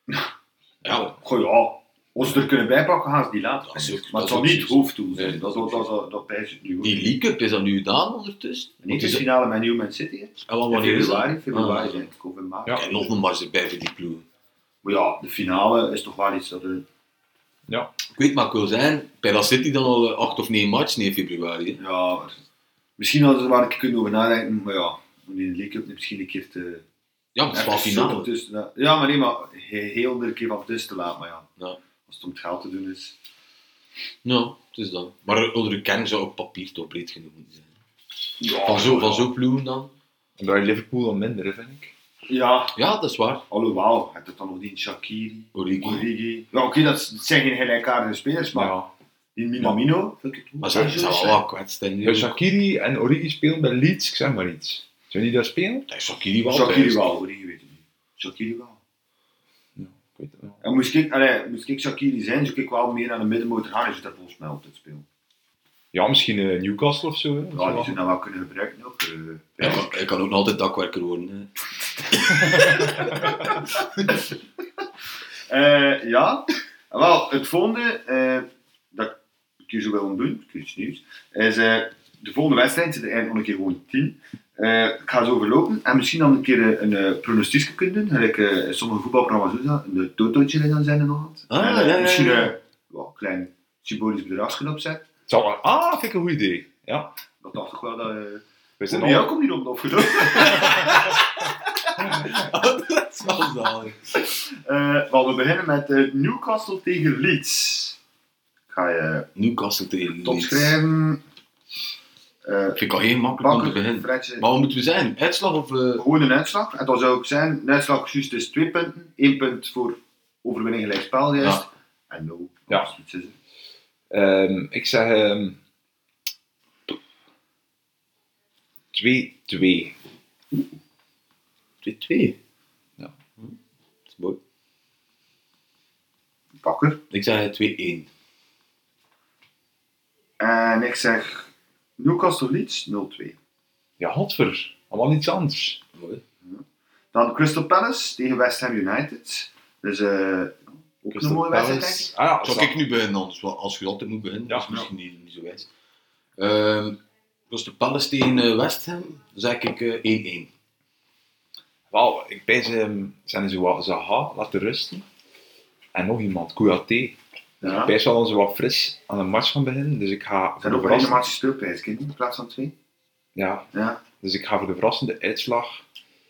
Ja, Goh, ja. Als ze er kunnen bijpakken, gaan ze die laten. Dat is ook- Maar dat het is zal ook niet het juist. hoofddoel zijn. Nee, Dat prijs ik nu. die League Cup is dat nu gedaan ondertussen. Niet Want de is het- finale met Man City, hè? en wat In wanneer is dat? februari Ah, denk ik, of in maart. Ja. Kijk, nog een match erbij voor die ploegen. Maar ja, de finale is toch wel iets dat... Ja. Ik weet maar, ik wil zijn, bij dat City dan al 8 of 9 matchen in februari. Hè. Ja, misschien hadden ze er wel een keer kunnen over nadenken, maar ja, in de League Cup misschien een keer te... Ja, maar het is wel even finale. zo tussen- ja, maar nee, maar heel er een keer van tussen te laten, maar ja. Ja. Als het om het geld te doen is... Ja, het is dat. Maar onder de kern zou op papier toch breed genoeg moeten zijn. Ja, Van zo'n ploegen dan? En bij Liverpool dan minder, hè, vind ik. Ja, Ja, dat is waar. alhoewel, heb je dan nog die Shaqiri, Origi. Origi... Ja, oké, dat zijn geen gelijkaardige spelers, maar Ja. die Minamino vind ik het Maar ze zijn wel wat kwetst. Ja, Shaqiri en Origi spelen bij Leeds, ik zeg maar iets. Zou die daar spelen? Dat is Shaqiri wel. Shaqiri thuis. wel, Origi weet het niet. Shaqiri wel. Ja, ik weet het wel. En moest ik Shaqiri zijn, zou ik wel meer naar de middenmotor gaan, als je dat volgens mij altijd speelt. Ja, misschien Newcastle of zo. Hè. Ja, die zou dat wel kunnen gebruiken ook. Ja, maar hij kan ook nog altijd dakwerker worden. Hè. Ja, wel, het volgende, dat ik je zo wil doen, ik weet iets nieuws, is de volgende wedstrijd zit er eigenlijk nog een keer gewoon 10. Ik ga zo overlopen en misschien dan een keer een pronostiek kunnen doen, gelijk sommige voetbalprogramma's doen dat, een totootje dan zijn er nog aan. Ah, ja. Misschien ja, een klein symbolisch bedragsje opzet. Vind ik een goed idee. Ja. Dat dacht ik wel dat... We zijn Bij jou al... komt niet op opgenomen. Dat is wel zalig. We beginnen met Newcastle tegen Leeds. Ga je Newcastle tegen Leeds. opschrijven. Vind ik al heel makkelijk om te beginnen. Fredje. Maar wat moeten we zijn? Uitslag of... Gewoon een uitslag. En dan zou ik zijn, een uitslag juist is 2 punten. 1 punt voor overwinning gelijk spel juist. Ja. En 0. Ja. als het iets is. Ik zeg 2-2. 2-2. Ja. Dat is mooi. Bakker. Ik zeg 2-1. En ik zeg Newcastle Leeds 0-2. Ja, godver. Allemaal iets anders. Mooi. Dan Crystal Palace tegen West Ham United. Dus ook een mooie wedstrijd denk ik. Ah ja, Zal ik nu beginnen anders? Want als je altijd moet beginnen, Ja. dat is misschien niet zo wijs. Crystal Palace tegen West Ham, dan zeg ik 1-1. Wel, ik bij zijn ze wat Zaha laten rusten. En nog iemand, Kouyaté. Ja. Ik bij wel dat ze wat fris aan een match gaan beginnen. Dus ik ga voor Zijn de ook een verrassende... match gespeeld bij in plaats van 2. Ja, Ja. dus ik ga voor de verrassende uitslag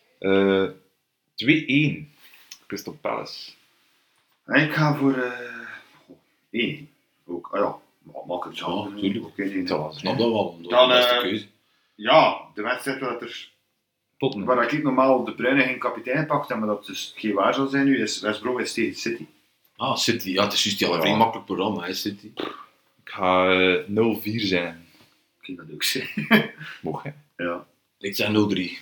2-1. Crystal Palace. En ik ga voor 1. Ook, ja, makkelijk zo. Ja, tuurlijk. Oké, nee, Zo nee. was het. Snap dat wel, dat Dan, is de beste keuze. Ja, de wedstrijd Tottenham. waar ik normaal de Bruyne geen kapitein pakte, maar dat dus geen waar zal zijn nu, is West Brom tegen City. Ah, City. Ja, het is juist die al een Ja. vrij makkelijk programma, hè, City. Ik ga 0-4 zijn. Ik kan dat ook zeggen. Mocht hè? Ja. Ik zeg 0-3.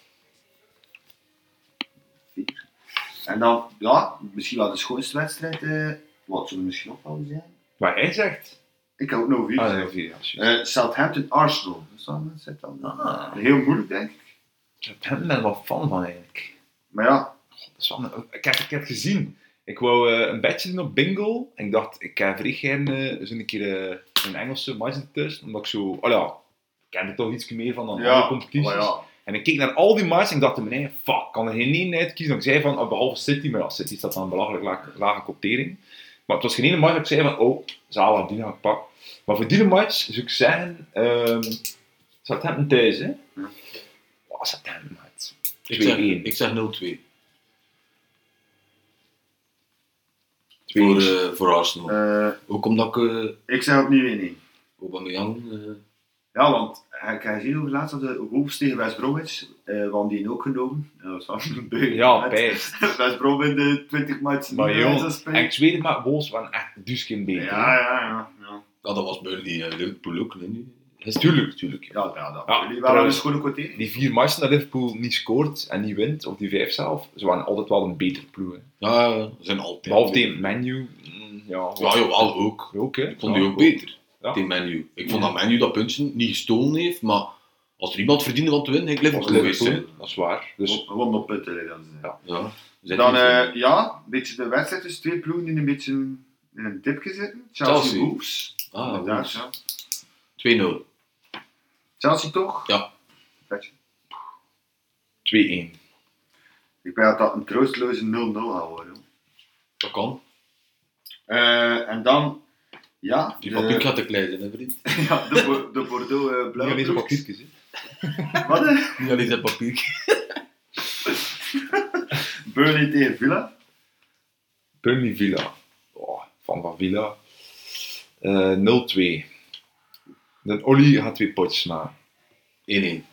En dan, ja, misschien wel de schoonste wedstrijd. Wat zullen we misschien ook wel zijn? Wat hij zegt. Ik heb ook nog 4 Ah, gezegd. 0-4, ja, juist. Southampton Arsenal. Dat is wel een wedstrijd dan. Ah. Heel moeilijk, denk ik. Ik ben er wel fan van eigenlijk. Maar ja, Dat is wel ik heb het gezien. Ik wou een bedje doen op bingo. En ik dacht, ik heb vrij gerne zo'n keer een Engelse match tussen. Omdat ik zo... Oh ja, ik ken er toch iets meer van dan andere competities. maar ja. En ik keek naar al die matches en ik dacht in mijn eigen, fuck, kan er geen één uitkiezen. En ik zei van, behalve City, maar ja, City staat aan een belachelijk lage quotering. Maar het was geen ene match dat ik zei van, oh, zalig, die ga ik pakken. Maar voor die match zou ik zeggen, Southampton thuis, hè. Ja. Oh, Southampton, maat. 2-1. Ik zeg 0-2. 2-1. Voor Arsenal. Ook omdat ik Ik zeg opnieuw 1-1. Aubameyang... Ja, want ik heb gezien over laatst dat de Wolves tegen West Bromwich, want die ook genomen. Dat was van een beugel. Ja, best. West Brom in de 20 matchen. Maar niet joh, zo spelen. en ik zweer het maar, Wolves waren echt dus geen beter. Ja. Ja, dat was Burnley en Liverpool ook. Nu. Tuurlijk. Ja, Ja, jullie waren trouwens, dus gewoon een kwartier. Die 4 matchen dat Liverpool niet scoort en niet wint, of die 5 zelf, ze waren altijd wel een betere ploeg. Hè. Ja, ze zijn altijd... Behalve tegen Man U, ja, Ja, jawel, ook. ook hè. Ik vond die ook beter. Ja. Tegen Man U. Ik vond dat Man U dat puntje niet gestolen heeft, maar als er iemand verdiende van te winnen, ging Liverpool geweest zijn. Dat is waar. Dus, Gewoon op punten. Hè, dat is, Ja. Ja. Zet Dan, niet veel. een beetje de wedstrijd tussen twee ploegen die een beetje in een dipje zitten. Chelsea Wolves. Ah, Inderdaad, Wolves. ja. 2-0. Chelsea toch? Ja. Vetje. 2-1. Ik denk dat dat een troosteloze 0-0 gaat worden. Dat kan. En dan, ja, Die papier gaat te klein zijn, hè, vriend. ja, de Bordeaux Niet blauwe alleen zo ploeg. papiertjes, hè. Wat hè? Niet alleen zijn papier. Burnley tegen Villa. Burnley Villa. Oh, van Villa. 0-2. Dan Ollie gaat 2 potjes maken. 1-1.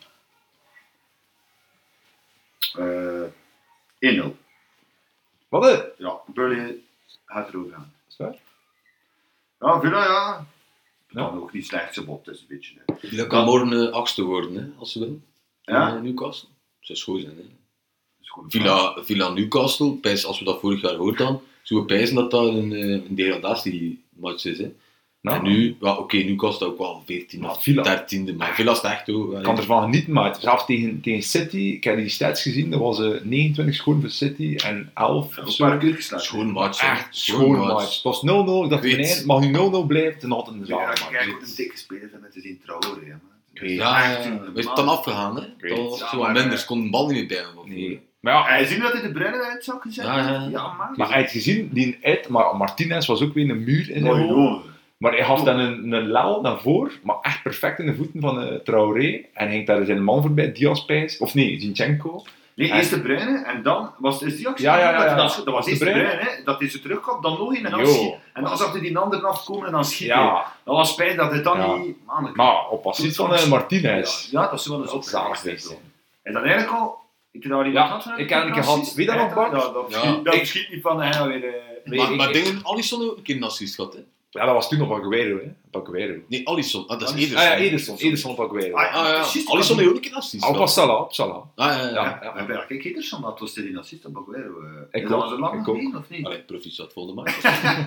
1-0. Wat hè? Ja, Burnley gaat erover gaan. Is dat waar? Ja, Villa ja. Ja. Kan ook niet slecht zijn bot, is een beetje. Hè. Die kan morgen 8e worden, hè, als ze willen. Ja? Newcastle. Dat zou schoon zijn, hè. Dat is gewoon een Villa Newcastle, pijs, als we dat vorig jaar hoorden dan, zouden we pijzen dat dat een degradatiematch is. Hè. Nou, En nu, ja, oké, Newcastle ook wel 14 Maar of Villa- 13e, maar Villa is echt ook. Ik kan ervan genieten, maar zelfs tegen City, ik heb die stats gezien, dat was 29 schoon voor City en 11 Ook of zo. een paar keer geslagen. Schoon match. hè. Echt schoon match. Het was 0-0, ik dacht Weet. nee, mag nu 0-0 blijven, dan had het een Ja, zware ik match. kijk ook een dikke speler van met te zien Traoré. Hè, man. weet. Ja, Echt een is het man. dan afgegaan, hè? weet. Dat was Ja, zo maar, wat minder, ze konden de bal niet meer bij hem. of- Nee. Maar ja, Hij ziet dat hij de Bruinen uit zou gezet. Ja. man. maar hij had gezien, die uit, maar Martinez was ook weer een muur in zijn Mooi, hoofd. mooi. Maar hij gaf dan een lel naar voren, maar echt perfect in de voeten van Traoré. En hij ging daar zijn man voorbij, Diaz Pijs, of nee, Zinchenko. Nee, eerst de Bruinen en dan was is die actie. Ja. Dat was Was de eerst de Bruyne? Bruinen, hè, dat hij ze terugkwam, dan nog in en dan Jo. schiet. En dan zag hij die ander afkomen en dan schiet hij. Ja, Dat was spijt dat hij dan Ja. niet... Man, maar op assist van Martinez. ja, dat is wel een Dat zot is zalig geweest. geweest. En dan eigenlijk al... Ik heb daar Ja, iemand gehad. ik heb een keer gehad. Wie dat nog, Bart? Dat Ik- schiet niet van hij weer... Maar dingen, Alisson heeft ook een keer een assist gehad, hè? Ja, dat was toen nog Aguero, hè. Aguero. Nee, Alisson. Ah, dat is Alisson. Ederson. Ederson op Aguero. Ah, Ah ja, Precies, Alisson dat heeft ook een assist. Op gehad. Salah, op Salah. Ah ja. Ja. Maar bij kijk, Ederson, dat was die assist op Aguero. Ik dat ook, was er lang ik geleden, of niet? Allee, proficiat volgende match.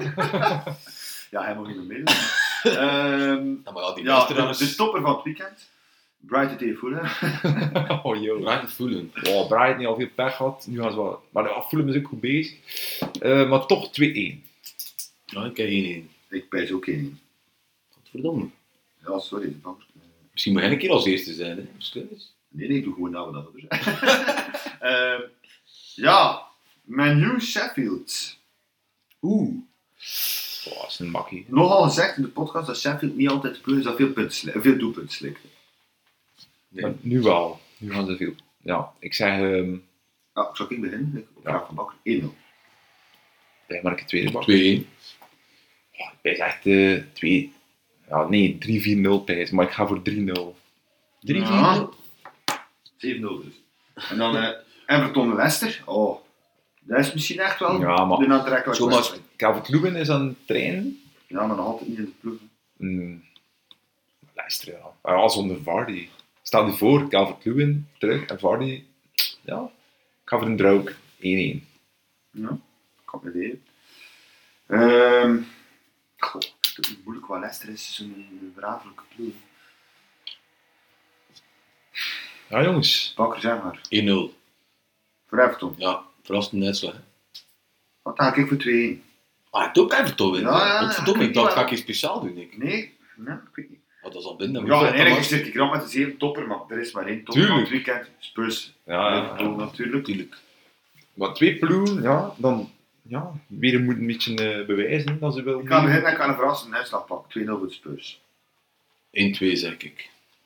Ja, hij mag niet meer meedoen. Ja, maar ja, die Ja, luisteraars... de topper van het weekend. Brighton tegen Fulham. Oh, joh. Brian Fulham. Oh, Brighton heeft al veel pech gehad. Nu gaan ze wel... Maar de Fulham is ook goed bezig. Maar toch 2-1. Ja, ik heb 1-1. Ik pijs ook één. Godverdomme. Ja, sorry. Misschien moet hij een keer als eerste zijn, hè? Verschillend. Nee, ik doe gewoon nou wat anders. Ja, Man U Sheffield. Oeh. Oh, dat is een makkie. Nogal gezegd in de podcast dat Sheffield niet altijd de ploeg is dat veel doelpunten slikt. Nee. Maar nu wel. Nu gaan ze veel... Ja, ik zeg... Ja, zal ik beginnen? Ik vraag van Bakker 1-0. Bij maar ik een tweede bak. 2-1. Ik pijs echt 2... Ja, nee, 3-4-0 pijs. Maar ik ga voor 3-0. 3-4. Ja. 7-0 dus. En dan Everton Leicester. Oh, dat is misschien echt wel Ja, maar- de aantrekkelijke Zo wedstrijd. Calvert-Lewin is aan het trainen. Ja, maar nog altijd niet in de ploeg. Luister, ja. Ja, zonder Vardy. Stel je voor, Calvert-Lewin terug en Vardy. Ja, ik ga voor een drauk. 1-1. Ja, kan me leren. Goh, het is moeilijk wat Leicester is, zo'n verraderlijke ploeg. Ja, jongens. Bakker, zeg maar. 1-0. Voor Everton. Ja, verrassende uitslag. hè. Wat ga ik voor 2-1? Ah, ik ook Everton winnen. Ja, ja, Godverdomme, ja, ik dacht, ja. ga ik iets speciaal doen, ik. Nee, ik weet niet. Oh, dat is al binnen. Ja, en eigenlijk zit ik rap met de 7 topper, maar er is maar één topper van het Tuurlijk. weekend. Spurs, Ja, Liverpool natuurlijk. Natuurlijk. Maar 2 ploegen, ja, dan weer moet een beetje bewijzen dat ze wel... Ik ga beginnen en ik ga een verrassende uitslag pakken. 2-0 voor de Spurs. 1-2 zeg ik.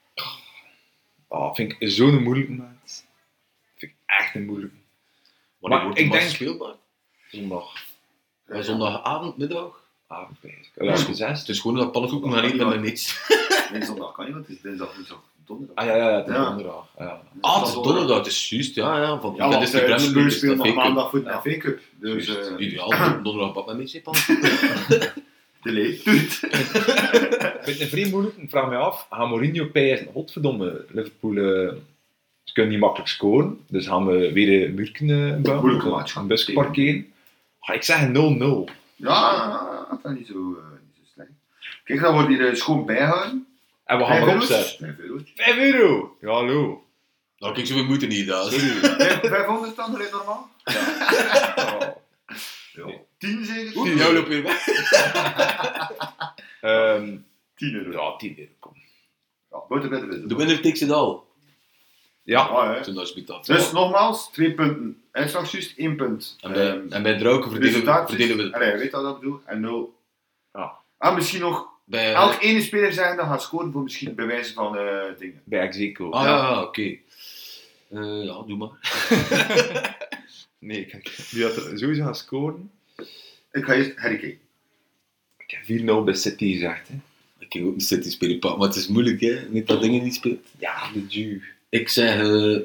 Vind ik zo'n moeilijke maat. Vind ik echt een moeilijke. Wanneer Maar wordt die ik match denk- speelbaar? Zondag. Zondagavond, middag? Avond bezig. Ja, gezegd. Het is gewoon dat pannenkoeken gaan eten met niets. Nee, zondag kan je, want het is dinsdag, woensdag, donderdag. Ja, het is Ja. donderdag. Ja. Ah, het is donderdag, het is juist, ja. Van Ja, dat want is de de Premier League, Spurs is de speelt nog FA Cup. maandag voor de FA Cup. Dus Juist, ideaal, donderdag bak met niets, pannenkoeken. de leed doet. Ik vind het een vrij moeilijk. Ik vraag me af, gaan Mourinho pijzen? Godverdomme, Liverpool, ze kunnen niet makkelijk scoren. Dus gaan we weer een muurken bouwen. Moeilijke match. Een busje parkeren. Ik zeg een 0-0. Ja, dat is niet zo slecht. Kijk, dan wordt hier schoon bijhouden. En we gaan €5. erop zetten. €5. €5! Ja, hallo. Nou, kijk, zoveel moeten niet, dat. Sorry. 500 dan, alleen normaal? Ja. Ja. 10 zeker? Oeh, jou loopt weer weg. 10 €. Ja, 10 euro, kom. Ja, buiten bij de vis. De winner takes it all. Ja, Ah, hè. Toen dat speelt dat. Dus nogmaals, 2 punten. Uitslag juist, 1 punt. En bij Drauken verdelen we het. Allee, weet wat ik bedoel? En 0. Ja. Misschien nog Bij, elk ene speler zijn dat gaat scoren voor misschien bij wijze van dingen. bij Execo. oké. Ja, doe maar. Nee, kijk. Wie had er sowieso gaan scoren? Ik ga eerst Harry Kane. Ik heb 4-0 bij City gezegd. Hè. Ik kan ook een City spelen, maar het is moeilijk, hè. Niet dat dingen niet speelt. Ja, de Jew. Ik zeg...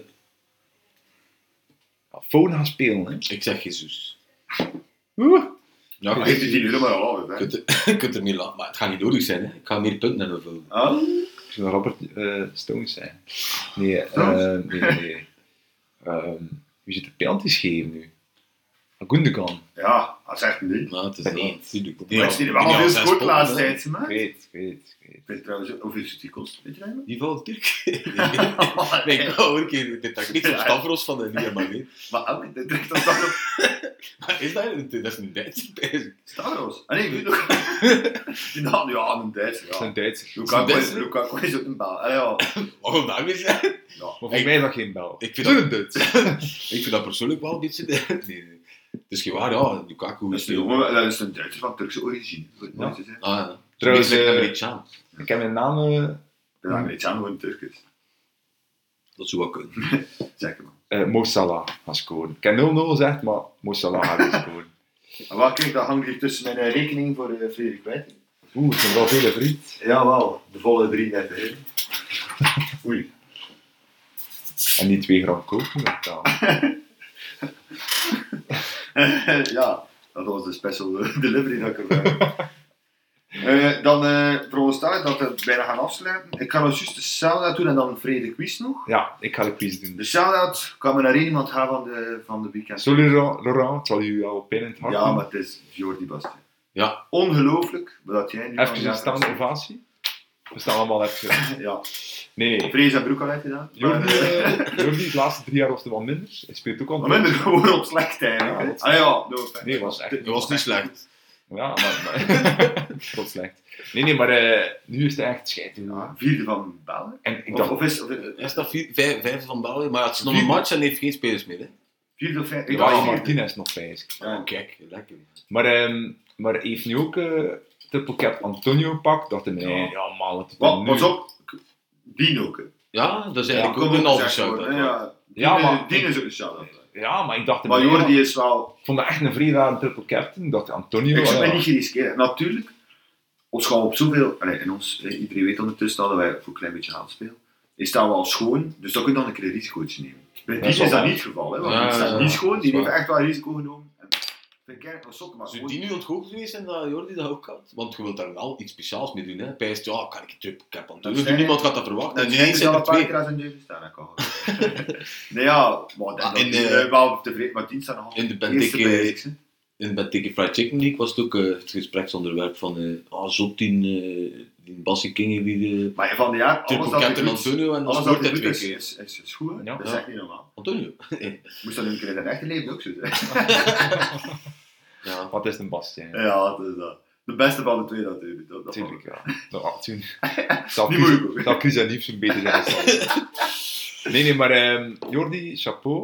Phone gaan spelen, hè. ik zeg Jesus. Oeh. Ja, Ik geef die 10 € maar al uit. je kunt er niet laten, maar het gaat niet nodig zijn, hè. Ik ga meer punten hebben vullen. Ah? Ik zou Robert Stones zijn. Nee, Stones? nee. Wie zit de penalties geven nu? Gundogan. Ja, dat is echt niet. Maar het is Ben wel, niet. tuurlijk. Mensen die wel veel scoort de laatste tijd, Ik man. weet. Ik weet trouwens ook hoeveel die kost. Weet je dat? Die van Turk. Nee, ik wou een keer, dit dat niet op Stavros van de Nia Magneet. Maar elke tijd trekt dat dan op Maar is dat is een Duitse bezig. Stavros. Ah nee, ik weet nog. Die naam, ja, een Duitser. Dat is een Ja. Duitser. Lukaku is ook een baal. Ah ja. Waarom daar weer zijn? Ja. Maar voor mij is dat geen bel. Ik vind dat, ik vind dat persoonlijk wel een beetje... Nee. Het is geen waar, ja. Lukaku Dat is is een jongen, dat is een Duitser van Turkse origine. Voor het Ja. mooiste zijn. Ah, ja. Trouwens, Beetje like Amerikaan. Ik heb mijn naam... Dat is niet samen gewoon Turk is. Dat zou wel kunnen. Zeker man. Mo Salah gaan scoren. Ik heb 0-0 gezegd, maar Mo Salah gaat weer scoren. En wat kijk, dat hangt hier tussen mijn rekening voor Frederik Kwijting. Oeh, het zijn wel vele vriend. Jawel, de volle 33 €. Oei. En die 2 gram kook moet betalen. Ja, dat was de special delivery dat ik erbij dan veronderstel ik dat we bijna gaan afsluiten. Ik ga nog juist de shout-out doen en dan Frederik quiz nog. Ja, ik ga de quiz doen. De shout-out kan me naar één iemand gaan van de weekend. Sorry Laurent, het zal u al pijn in het hart Ja, doen. maar het is Jordi Bastien. Ja. Ongelooflijk dat jij nu Even een staande ovatie. We staan allemaal even... Ja, Nee. Vrees en broek al uitgedaan. Jordi, Jordi, de laatste 3 jaar was het wel minder. Hij speelt ook al... Maar minder gewoon op slecht eigenlijk. Ja, hè. dat- Ah ja, no offense. Nee, was echt... Dat was niet slecht. Ja, maar... Tot slecht. Nee, maar nu is het echt scheitig. Ja, vierde van België. En ik Of, dacht... of is Is dat vijf van België? Maar het is nog Vier. een match en heeft geen spelers meer, hè? vierde of vijfde? Ja, vierde. Martinez nog 5. Ja. Kijk, lekker. Maar heeft nu ook triple cap Antonio pak. Dacht hij, nee, Ja. ja man, wat Wat, pas op, Dien ook. Hè. Ja, dat is eigenlijk Kom ook een halve gezegd worden, shout-out. hè, Ja. Ja, Ja, maar- Dien is ook een shout-out. Ja, maar ik dacht... Maar nee, Jordi is wel... ik vond dat echt een vrij rare triple captain. Ik dacht, Antonio... Ik zou ja. mij niet geriskeerd. Natuurlijk, ons gaan op zoveel... in ons, iedereen weet ondertussen dat wij voor een klein beetje geld spelen. Die staan we al schoon, dus dan kun je dan een keer een risicootje nemen. Bij Ja, Dien zo is dat wel. niet het geval. Hè, want Ja, die staat ja, niet schoon, die zo. heeft echt wel een risico genomen. En, vind ik eigenlijk wel sokken, maar Zou gewoon- die nu onthoogd geweest zijn dat Jordi dat ook had? Want je wilt daar wel iets speciaals mee doen, hè? Pijst, ja, kan ik het ik heb Antonio doen, niemand gaat dat verwachten. Dat En is ineens zijn al er een paar twee. keer als een deur staan. Ik al. Nee, ja, maar dat in is de- wel tevreden, maar die staan nog in de eerste Benteke- basics, hè. In bij Ticket Fried Chicken League was het ook het gespreksonderwerp van zot die Bassie King die Maar van de jaar, alles triple dat captain hij doet, Antonio en dan alles dat scoort hij hij doet twee is, keer. is goed. Hè. Ja. Dat is echt niet normaal. Antonio. Moest dat nu een keer in het echte leven ook zo zijn. Ja. Wat is een Bastien? Ja, dat is dat. De beste van de twee natuurlijk. Dat Natuurlijk, wel. ja. Nou, toen... Dat Niet moeilijk, hoor. Chris en Yves een beter zijn dan Salah. Nee, maar Jordi, chapeau.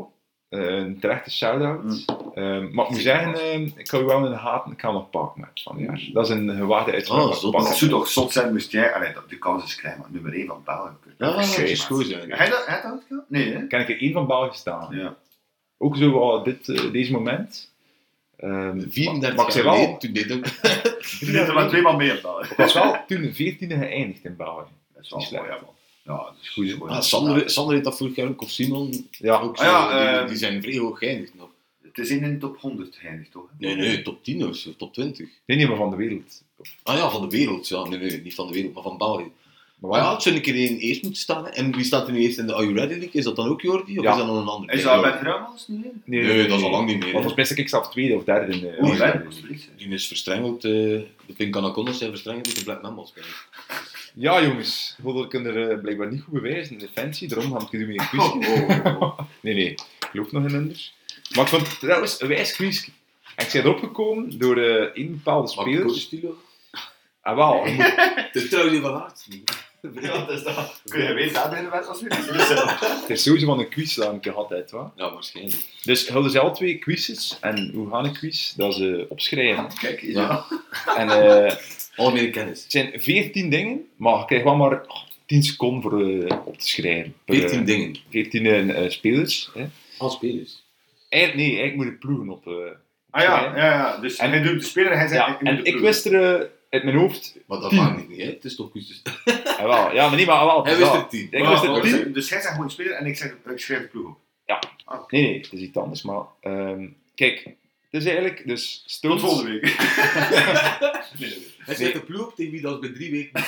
Een terechte shout-out. Maar ik moet zeggen, ik hou je wel in de gaten. Ik ga nog pakken met van jaar. Dat is een gewaagde uitspraak. Zot. Maar het zou toch zot zijn, moest jij... Allee, de kans is klein, maar nummer 1 van België. Ja, dat Schijf, is goed zijn. Heb je dat gehad? Nee, hè? Ken ik er één van België staan. Ja. Ook zo wel deze moment. 34 maar ik zei jaar wel, geleden, toen deed ik... Je zit er maar 2 man mee op België. ik was wel toen de 14e geëindigd in België. Dat is wel Niet mooi, slecht. ja, man. Ja, dat is Goed, hè? goed. Ah, Sander heeft dat vorig jaar ook, of Simon. Ja, Ook zo, die zijn vrij hoog geëindigd nog. Het is in de top 100 geëindigd, toch? Nee, top 10 of zo, top 20. nee, maar van de wereld. Ah ja, van de wereld. Ja. Nee, niet van de wereld, maar van België. Maar Maar ja, het zou een keer in eerst moeten staan. Hè. En wie staat er nu eerst in de Are You Ready League? Is dat dan ook Jordi? Of Ja. is dat nog een ander? Is dat met Ruimels niet in? Nee, dat is al lang niet meer, Maar hè. volgens mij sta ik zelf tweede of derde in de... Oeh, ja, dat is verlies, hè. Die is verstrengeld. De Pink Anacondas zijn verstrengeld met de Black Mammals. Ja, jongens. Ik kan er blijkbaar niet goed bewijzen in Defensie. Daarom ga ik het doen met een quiz. Nee. Ik geloof nog in anders. Maar ik vond het trouwens een wijs quiz. En ik ben erop gekomen door een bepaalde spelers. Ah, wel. je moet- Het is trouwens even hard. Ja, dat is dat. Kun je weten dat er was weer? Het is sowieso van een quiz dat ik altijd, wat. Ja, waarschijnlijk. Dus we hadden zelf 2 quizzes. En hoe gaan een quiz? Dat ze opschrijven. Kijk, Ja. En Algemene kennis. het zijn 14 dingen, maar je krijgt wel maar 10 seconden voor op te schrijven. Per, 14 dingen. 14 spelers. Hè. Als spelers. Eigenlijk moet ik ploegen op. Ah ja. Dus En- hij doet de speler en hij zegt... Ja, moet en de ik ploeg. wist er uit mijn hoofd. Maar dat 10. maakt niet uit. Het is toch quiz. Jawel, ja, maar niet maar wel. Hij wist ja. er 10. Ik wist er Oh, 10. Dus jij zegt gewoon speler en ik schrijf de ploeg op. Ja. Ah, oké. Nee, het is iets anders. Maar kijk, het is eigenlijk dus Tot Stones. volgende week. Hij zegt de ploeg tegen wie dat bij 3 weken.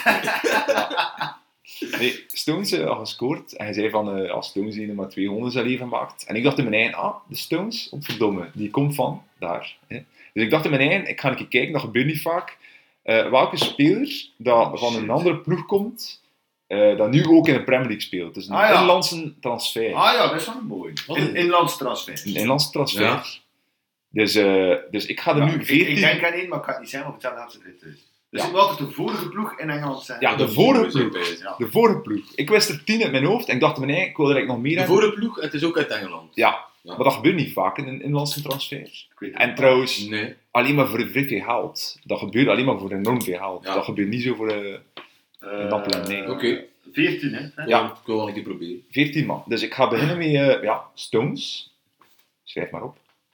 Nee, Stones had gescoord en hij zei van als Stones die maar 200 zijn leven maakt. En ik dacht in mijn eigen, de Stones, verdomme, die komt van daar. Hè. Dus ik dacht in mijn eigen, ik ga een keer kijken, dat gebeurt niet vaak. Welke speler dat van een andere ploeg komt, dat nu ook in de Premier League speelt. Dus een Ah, ja. inlandse transfer. Ah ja, dat is wel een mooi. Inlands transfer. Een inlandse transfer. Ja. Dus ik ga er nu 14... Ik denk aan één, maar ik kan het niet zeggen of het zelfde heeft is. Dus Ja. ik wil altijd de vorige ploeg in Engeland zijn. Ja, de vorige ploeg. Ja. De vorige ploeg. Ik wist er 10 in mijn hoofd en ik dacht in mijn eigen, ik wil er eigenlijk nog meer De hebben. vorige ploeg, het is ook uit Engeland. Ja, Ja. maar dat gebeurt niet vaak in een inlandse transfer. Ik weet het En niet. trouwens, Nee. alleen maar voor vrij veel geld. Dat gebeurt alleen maar voor enorm veel geld. Ja. Dat gebeurt niet zo voor een appel en nee. Oké. 14, hè? Ja. Ik wil wel een keer proberen. 14 man. Dus ik ga beginnen met Stones. Schrijf maar op.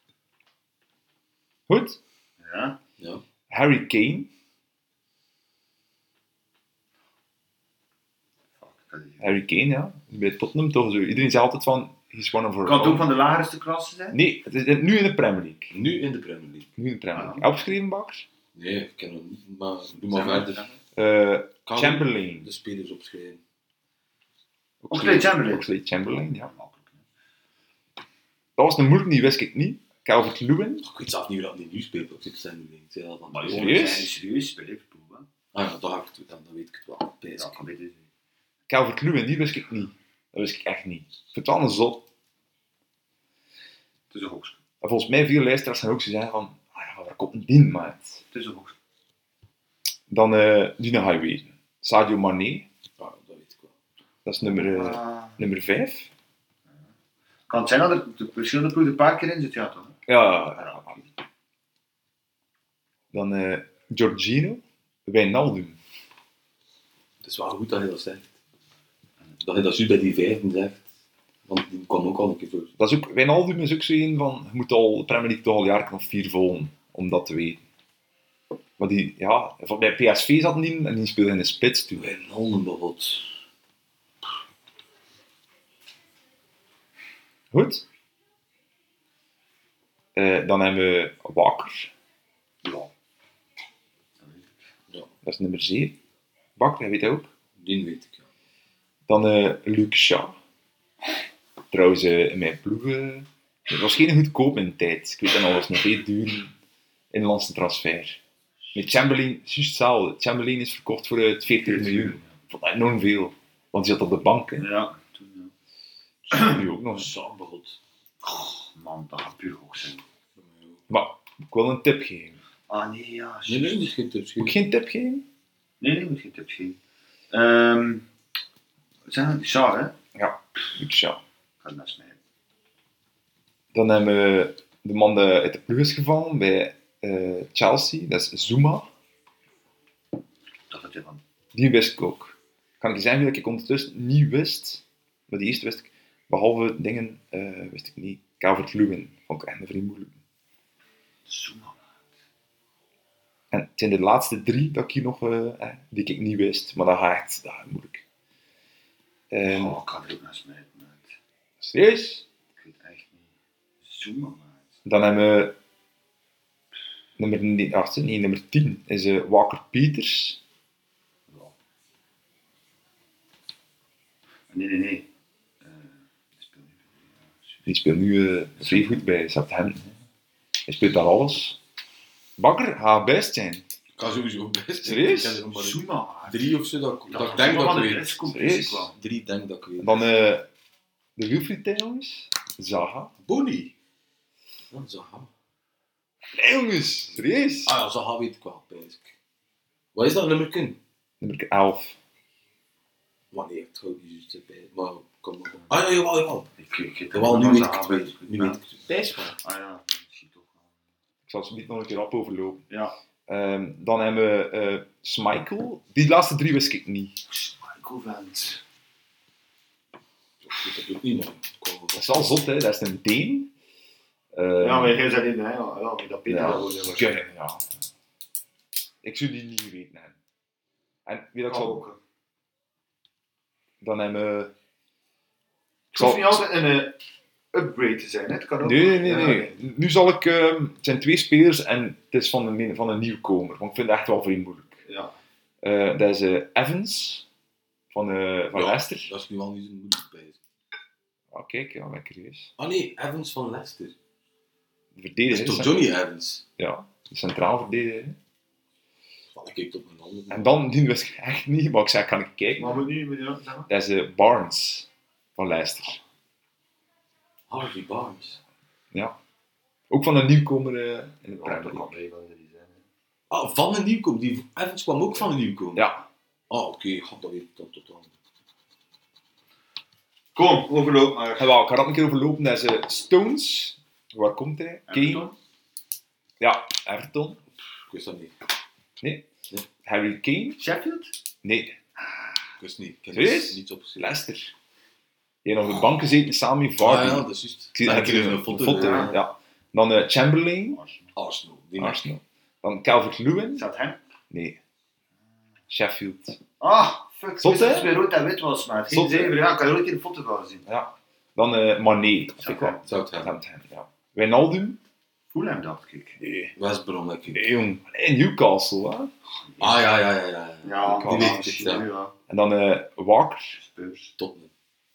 Goed. Ja. Ja. Harry Kane. Harry Kane, ja. Bij Tottenham toch zo. Iedereen zegt altijd van, he's one of our Kan het ook own. van de lagerste klasse zijn? Nee, het is nu in de Premier League. Nu in de Premier League. Nu in de Premier League. Ah. Opgeschreven, Bakker? Nee, ik ken hem niet. Maar doe maar Zeg maar. verder. Kan Chamberlain. de spelers opschrijven. Oxlade Chamberlain. Oxlade Chamberlain, ja. Dat was een moeilijk, die wist ik niet. Calvert-Lewin. Ik weet zelf niet hoe dat die nu speelt. Of ik zijn nu denk van. Maar Serieus? serieus bij Liverpool, hè? Ah ja, dan weet ik het wel. Ja, Basic. kan beter. Calvert-Lewin, die wist ik niet. Dat wist ik echt niet. Ik vind het wel een zot. Het is een hoogste. En volgens mij veel luisteraars zijn ook zo zeggen van, ah ja, waar komt die maat? Het is een hoogste. Dan, die ga je weten. Sadio Mané, Ja, dat weet ik wel. dat is nummer 5. Kan het zijn dat er de verschillende ploegen een paar keer in zit? Ja, toch? Ja. Dan Jorginho, Wijnaldum. Het is wel goed dat je dat zegt. Dat je dat zo bij die 5 zegt. Want die kwam ook al een keer voor. Dat is ook, Wijnaldum is ook zo een van, je moet al de Premier League toch al jaren of 4 volgen, om dat te weten. Maar die, ja, bij PSV zat die en die speelde in de spits toen. Wijnaldum bijvoorbeeld. Goed. Dan hebben we Walker. Ja. Ja, Dat is nummer 7. Walker, jij weet dat ook. die weet ik. Ja. Dan Luc Shaw. Trouwens, in mijn ploeg... het was geen goedkoop in de tijd. Ik weet dat nog, was nog heel duur inlandse transfer. Met Chamberlain, juist hetzelfde. Chamberlain is verkocht voor 40 miljoen. Ik vond dat enorm veel. Want die zat op de bank. Hè. Ja, toen, Nu ook nog. Sam bijvoorbeeld. man, dat gaat puur hoog zijn. Maar ik wil een tip geven. Ah nee, ja. Nee, moet geen tips Moet ik geven. geen tip geven? Nee, moet geen tips geven. Zijn het Shaw, hè? Ja, Luc Shaw. Gaat naast mij. Dan hebben we de man die uit de ploeg is gevallen bij Chelsea. Dat is Zuma. Dat het van. Die wist ik ook. Kan ik je zeggen dat ik ondertussen niet wist. Maar die eerste wist ik. Behalve dingen wist ik niet. Calvert-Lewin vond ik echt een vrij moeilijk. Zuma. En het zijn de laatste 3 dat ik hier nog, die ik niet wist. Maar dat gaat moeilijk. Ik kan er ook naar smijten, maat. Serieus? Ik weet echt niet. Zuma, maat. Dan hebben we nummer 10 is Walker Peters. Ja. Nee. Die speelt nu vrij goed bij Southampton. Hij speelt daar alles. Bakker gaat best zijn. Kan sowieso best. Serieus? Ik ken er nog maar Zuma, maat. 3 of zo, dat ik Dat denk dat ik de weet. restcompetitie Serieus? kwam. 3 denk dat ik weet. En dan de Wilfried jongens. Zaha. Bonnie. Ja, Zaha. Nee jongens, serieus? Ah ja, Zaha weet ik wel, basic. Wat is dat nummer kun? Nummer 11. Maar nee, het gaat niet juist bij. Maar kom maar. Ah ja, jawel. Ik Jawel, nu weet ik het wel. Nu weet ik het. Best wel. Ah ja, misschien toch wel. Ik zal ze niet nog een keer op overlopen. Ja. Dan hebben we Schmeichel. Die laatste 3 wist ik niet. Michael Vent. Ik weet het ook niet, man. Dat is wel zot, hè? Dat is een Deen. Ja, maar jij zei niet, hè? Ja, maar dat Peter ja, wel weer was. oké, ja. Ik zou die niet weten. Hè. En wie dat ik Kan zal... ook. Dan hebben we... Het hoeft niet altijd een upgrade te zijn, hè? Het kan ook. Nee. Nu zal ik... het zijn 2 spelers en het is van een nieuwkomer. Want ik vind het echt wel vrij moeilijk. Ja. Dat is Evans van Leicester. Dat is nu al niet zo moeilijk bij. Oh, kijk, ja, ben curieus. Ah nee, Evans van Leicester. De Dat verdediger. is toch Johnny Evans? Ja, de centraal verdediger. Ik kijk op mijn handen. En dan, die wist ik echt niet, maar ik zei, kan ik kijken? Maar we nu met die zeggen? Dat is Barnes van Leicester. Harvey Barnes. Ja. Ook van een nieuwkomer in de Ja, Premier dat kan League. bij wel die zijn. Ah, van een nieuwkomer. Die Evans kwam ook van een nieuwkomer. Ja. Ah, oké. Dat weet ik dan totaal niet. Kom, overloop maar. En wel, ik ga dat een keer overlopen. Dat is Stones. Waar komt hij? Kane. Everton? Ja, Everton. Ik wist dat niet. Nee. Nee. Harry Kane. Sheffield? Nee. Ik wist niet. Ik heb Serieus? niets opgeschreven. Leicester. Die hebben op de bank gezeten samen met Vardy. Ah ja, dat is juist. Ik zie Ah, dat ik heb een foto. ja. Ja. Dan Chamberlain. Arsenal. Die Arsenal. Dan Calvert-Lewin. Staat hem? Nee. Sheffield. Ah, fuck. Zot, hè? Dat is weer rood en wit was, maat. Geen Zot, hè? zeven, ja, ik kan er ooit een foto van zien. Ja. Dan Mané. Dat vind ik wel. Southampton. Ja. Wijnaldum. Fulham dacht ik. Nee. West Brom, denk ik. Nee, jong. Nee, Newcastle, hè. Ah ja. Ja, Die weet ik, misschien, ja. ja. En dan Walker. Spurs. Tottenham.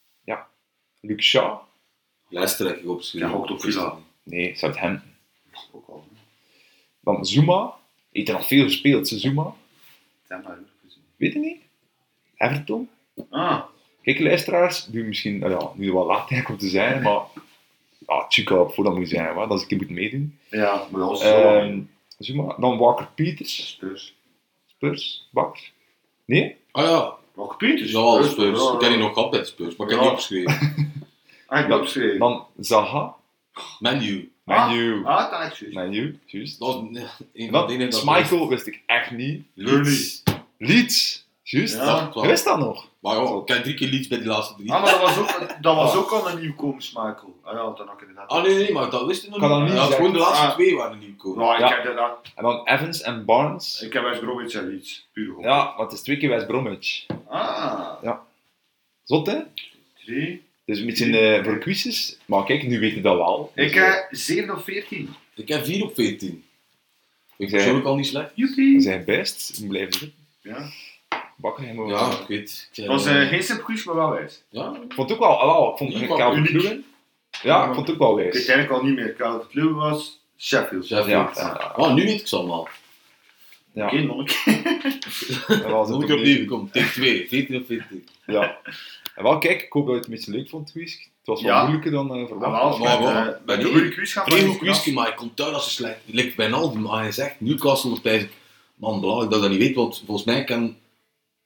Luke Shaw. Leicester heb ik opgeschreven. Ja, ook op Villa. Nee, Southampton. Ook al. Dan Zuma. Heeft er nog veel gespeeld, Zuma. Zeg maar, gezien. Weet je niet? Everton. Ah, Kijk, luisteraars, nu misschien, nu wel laat eigenlijk om te zijn, maar Chico op voordat moet zijn, dat is een keer moet meedoen. ja, maar dat was zo. Zuma. Dan Walker Peters. Spurs. Spurs. Bakker. Nee? Ah ja. Welke Peters? Ja, Spurs. Ja, Ik ken die nog gehad bij Spurs, maar ik heb Ja. niet opgeschreven. Ah, ik heb opgeschreven. Dan Zaha. Menu. Manu. Ah, dat is juist. Manu, juist. Dat was een En van dan die dingen dat... Schmeichel wist ik echt niet. Leeds. Leeds. Juist. Ja. Je wist dat nog? Maar ja, ik ken 3 keer Leeds bij die laatste 3. Ah, maar dat was ook al een nieuwkomer, Schmeichel. Ah ja, dan had ik inderdaad. Ah nee, maar dat wist ik nog Kan niet. dat niet Ja, zeggen. gewoon de laatste Ah. 2 waren nieuwkomen. Nou, ik Ja. heb dat. En dan Evans en Barnes. Ik heb West Bromwich en Leeds. Puur gewoon. Ja, want het is 2 keer West Bromwich. Ah, Zot, hè? 3. Dus een beetje voor quizes. Maar kijk, nu weet je dat wel. Ik Dus, heb 7 of 14. Ik heb 4 op 14. Ik Zij- persoonlijk al niet slecht. we Joepie. zijn best. We blijven zitten. Ja. Bakken helemaal. Ja, ik weet. Het was geen simpel quiz, maar wel wijs. Ja, Ik vond het ook wel. Ik vond Ja, maar Calvert-Lewin. Ja, ik vond het ook wel Ik weet wijs. eigenlijk al niet meer. Calvert-Lewin was Sheffield. Sheffield. Ja. Oh, nu weet ik ze allemaal. Ja. Oké, nog een Dat was Moet het ik opnieuw komen. Take 2. 14 op 14. Ja. En wel, kijk, ik hoop dat je het een beetje leuk vond, het quiz. Het was wel Ja. moeilijker dan verwacht. Maar Maar wel, met bij de die- goede quiz gaan we Vrij niet goed quizje, maar ik kon thuis als ze slecht. Het lijkt bijna al, maar hij zegt Newcastle of bij man, belangrijk dat je dat niet weet, want volgens mij kan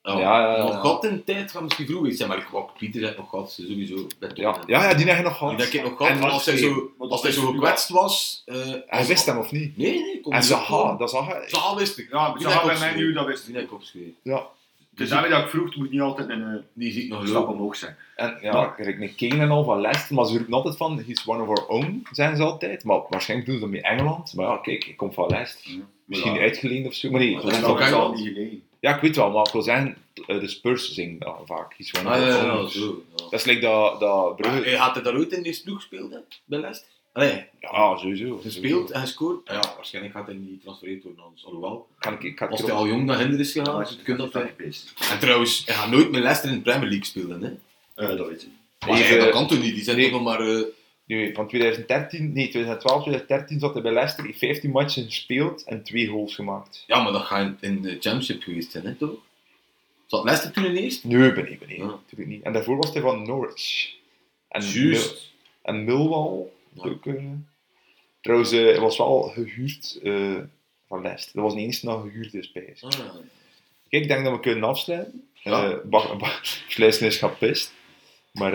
Ja. Nog gehad in de tijd, gaat misschien vroeger zijn, maar ik wou Pieter heeft nog gehad, sowieso. Ja, die heb je nog gehad. Die heb ik nog gehad, En maar als hij zo gekwetst was... Hij wist hem of niet? Nee, kom En niet Zaha, op. dat zag hij. Zaha wist ik. Ja, maar Die ze heb ik hebben bij mij opgeschreven. nu, dat wist Die ik. heb ik opgeschreven. Ja. Dus daarmee dat ik vroeg, het moet niet altijd een Die zie ik nog stap lopen. omhoog zijn. En ja, kijk, een Kane en al van Leicester, maar ze roepen altijd van, he's one of our own, zijn ze altijd. Maar waarschijnlijk doen ze dat met Engeland. Maar ja, kijk, ik kom van Leicester. Misschien uitgeleend of zo. Maar nee, Maar Dat is is nog ook wel Engeland. niet gelegen. ja, ik weet wel, maar ik wil zeggen, de Spurs zingen dat vaak. He's one of Ah, our ja, own. zo. Ja. Dat is like dat Brugge... Hij had hij daar ooit in die ploeg gespeeld, hè? Bij Leicester? Nee, Ja, sowieso. gespeeld en gescoord. Ja, waarschijnlijk gaat hij niet getransfereerd worden, anders. Alhoewel, Ik ga als het hij al jong naar Hinder is Ja, gegaan, maar dan het kun dat is hij... geweest. En trouwens, hij gaat nooit met Leicester in de Premier League spelen, hè? Dat weet je. Maar Even- dat kan toch niet? Die zijn nee. toch nog maar... Nu, van 2012, 2013 zat hij bij Leicester, heeft 15 matchen gespeeld en 2 goals gemaakt. Ja, maar dat gaat in de Championship geweest zijn, hè, toch? Zat Leicester toen in eerst? Nee, Ja. natuurlijk niet. En daarvoor was hij van Norwich. En Juist. En Millwall. Ja. Ook, trouwens, hij was wel gehuurd van Leicester. Dat was de enige dat gehuurd is bij. Ah, Kijk, ik denk dat we kunnen afsluiten. Ja. Sluiten is gepist. Maar,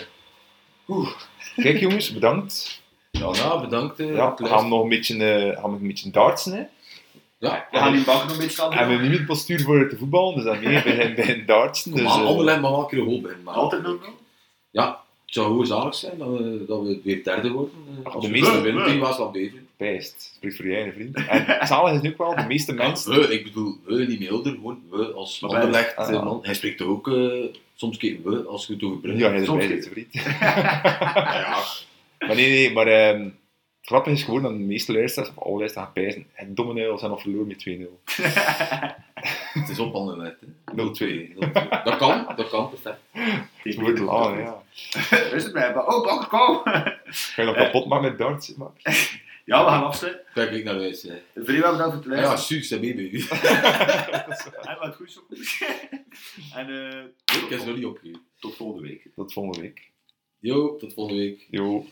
kijk jongens, bedankt. ja, bedankt. Ja, we gaan nog een beetje dartsen. Hè. Ja, We gaan die bakken nog een beetje staan. En we hebben niet het postuur voor te voetballen, dus dan mee bij een dartsen. Kom Dus, aan, Anderlecht mag wel een keer een goal bij. Maar Altijd nog. ja, het zou gewoon zalig zijn dat we weer derde worden. Als de we meeste- winnen tegen Waasland Beveren. Pijst, spreekt voor jij, vriend. En zalig is nu ook wel, de meeste mensen... We, ik bedoel, we niet Milder, gewoon we als Maar wij- Anderlecht man. Hij spreekt toch ook soms keer we als we het over Brugge. Ja, hij is Soms erbij, niet. zit, vriend. Ja. Maar nee, maar het grappige is gewoon dat de meeste luisteraars, of alle luisteraars, gaan pijzen. Het domme nul zijn nog verloren met 2-0. Het is op Anderlecht, hè. 0-2. 0-2. Dat kan, perfect. Het wordt lang, ja. Is het mij? Oh, bakken, kom! Ga je nog kapot maken met darts? Maar... Ja, we gaan afsluiten. Kijk ik naar huis. Hè. Vrienden, bedankt voor het Ja, luisteren. succes, baby. En wat goed zo. En Ik heb ze nog niet opgegeven. tot volgende week. Tot volgende week. Yo, tot volgende week. Jo.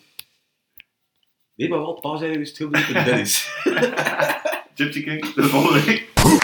Nee, maar wel, pa zei er is het heel leuk en dat is. Gypsy King, tot volgende week.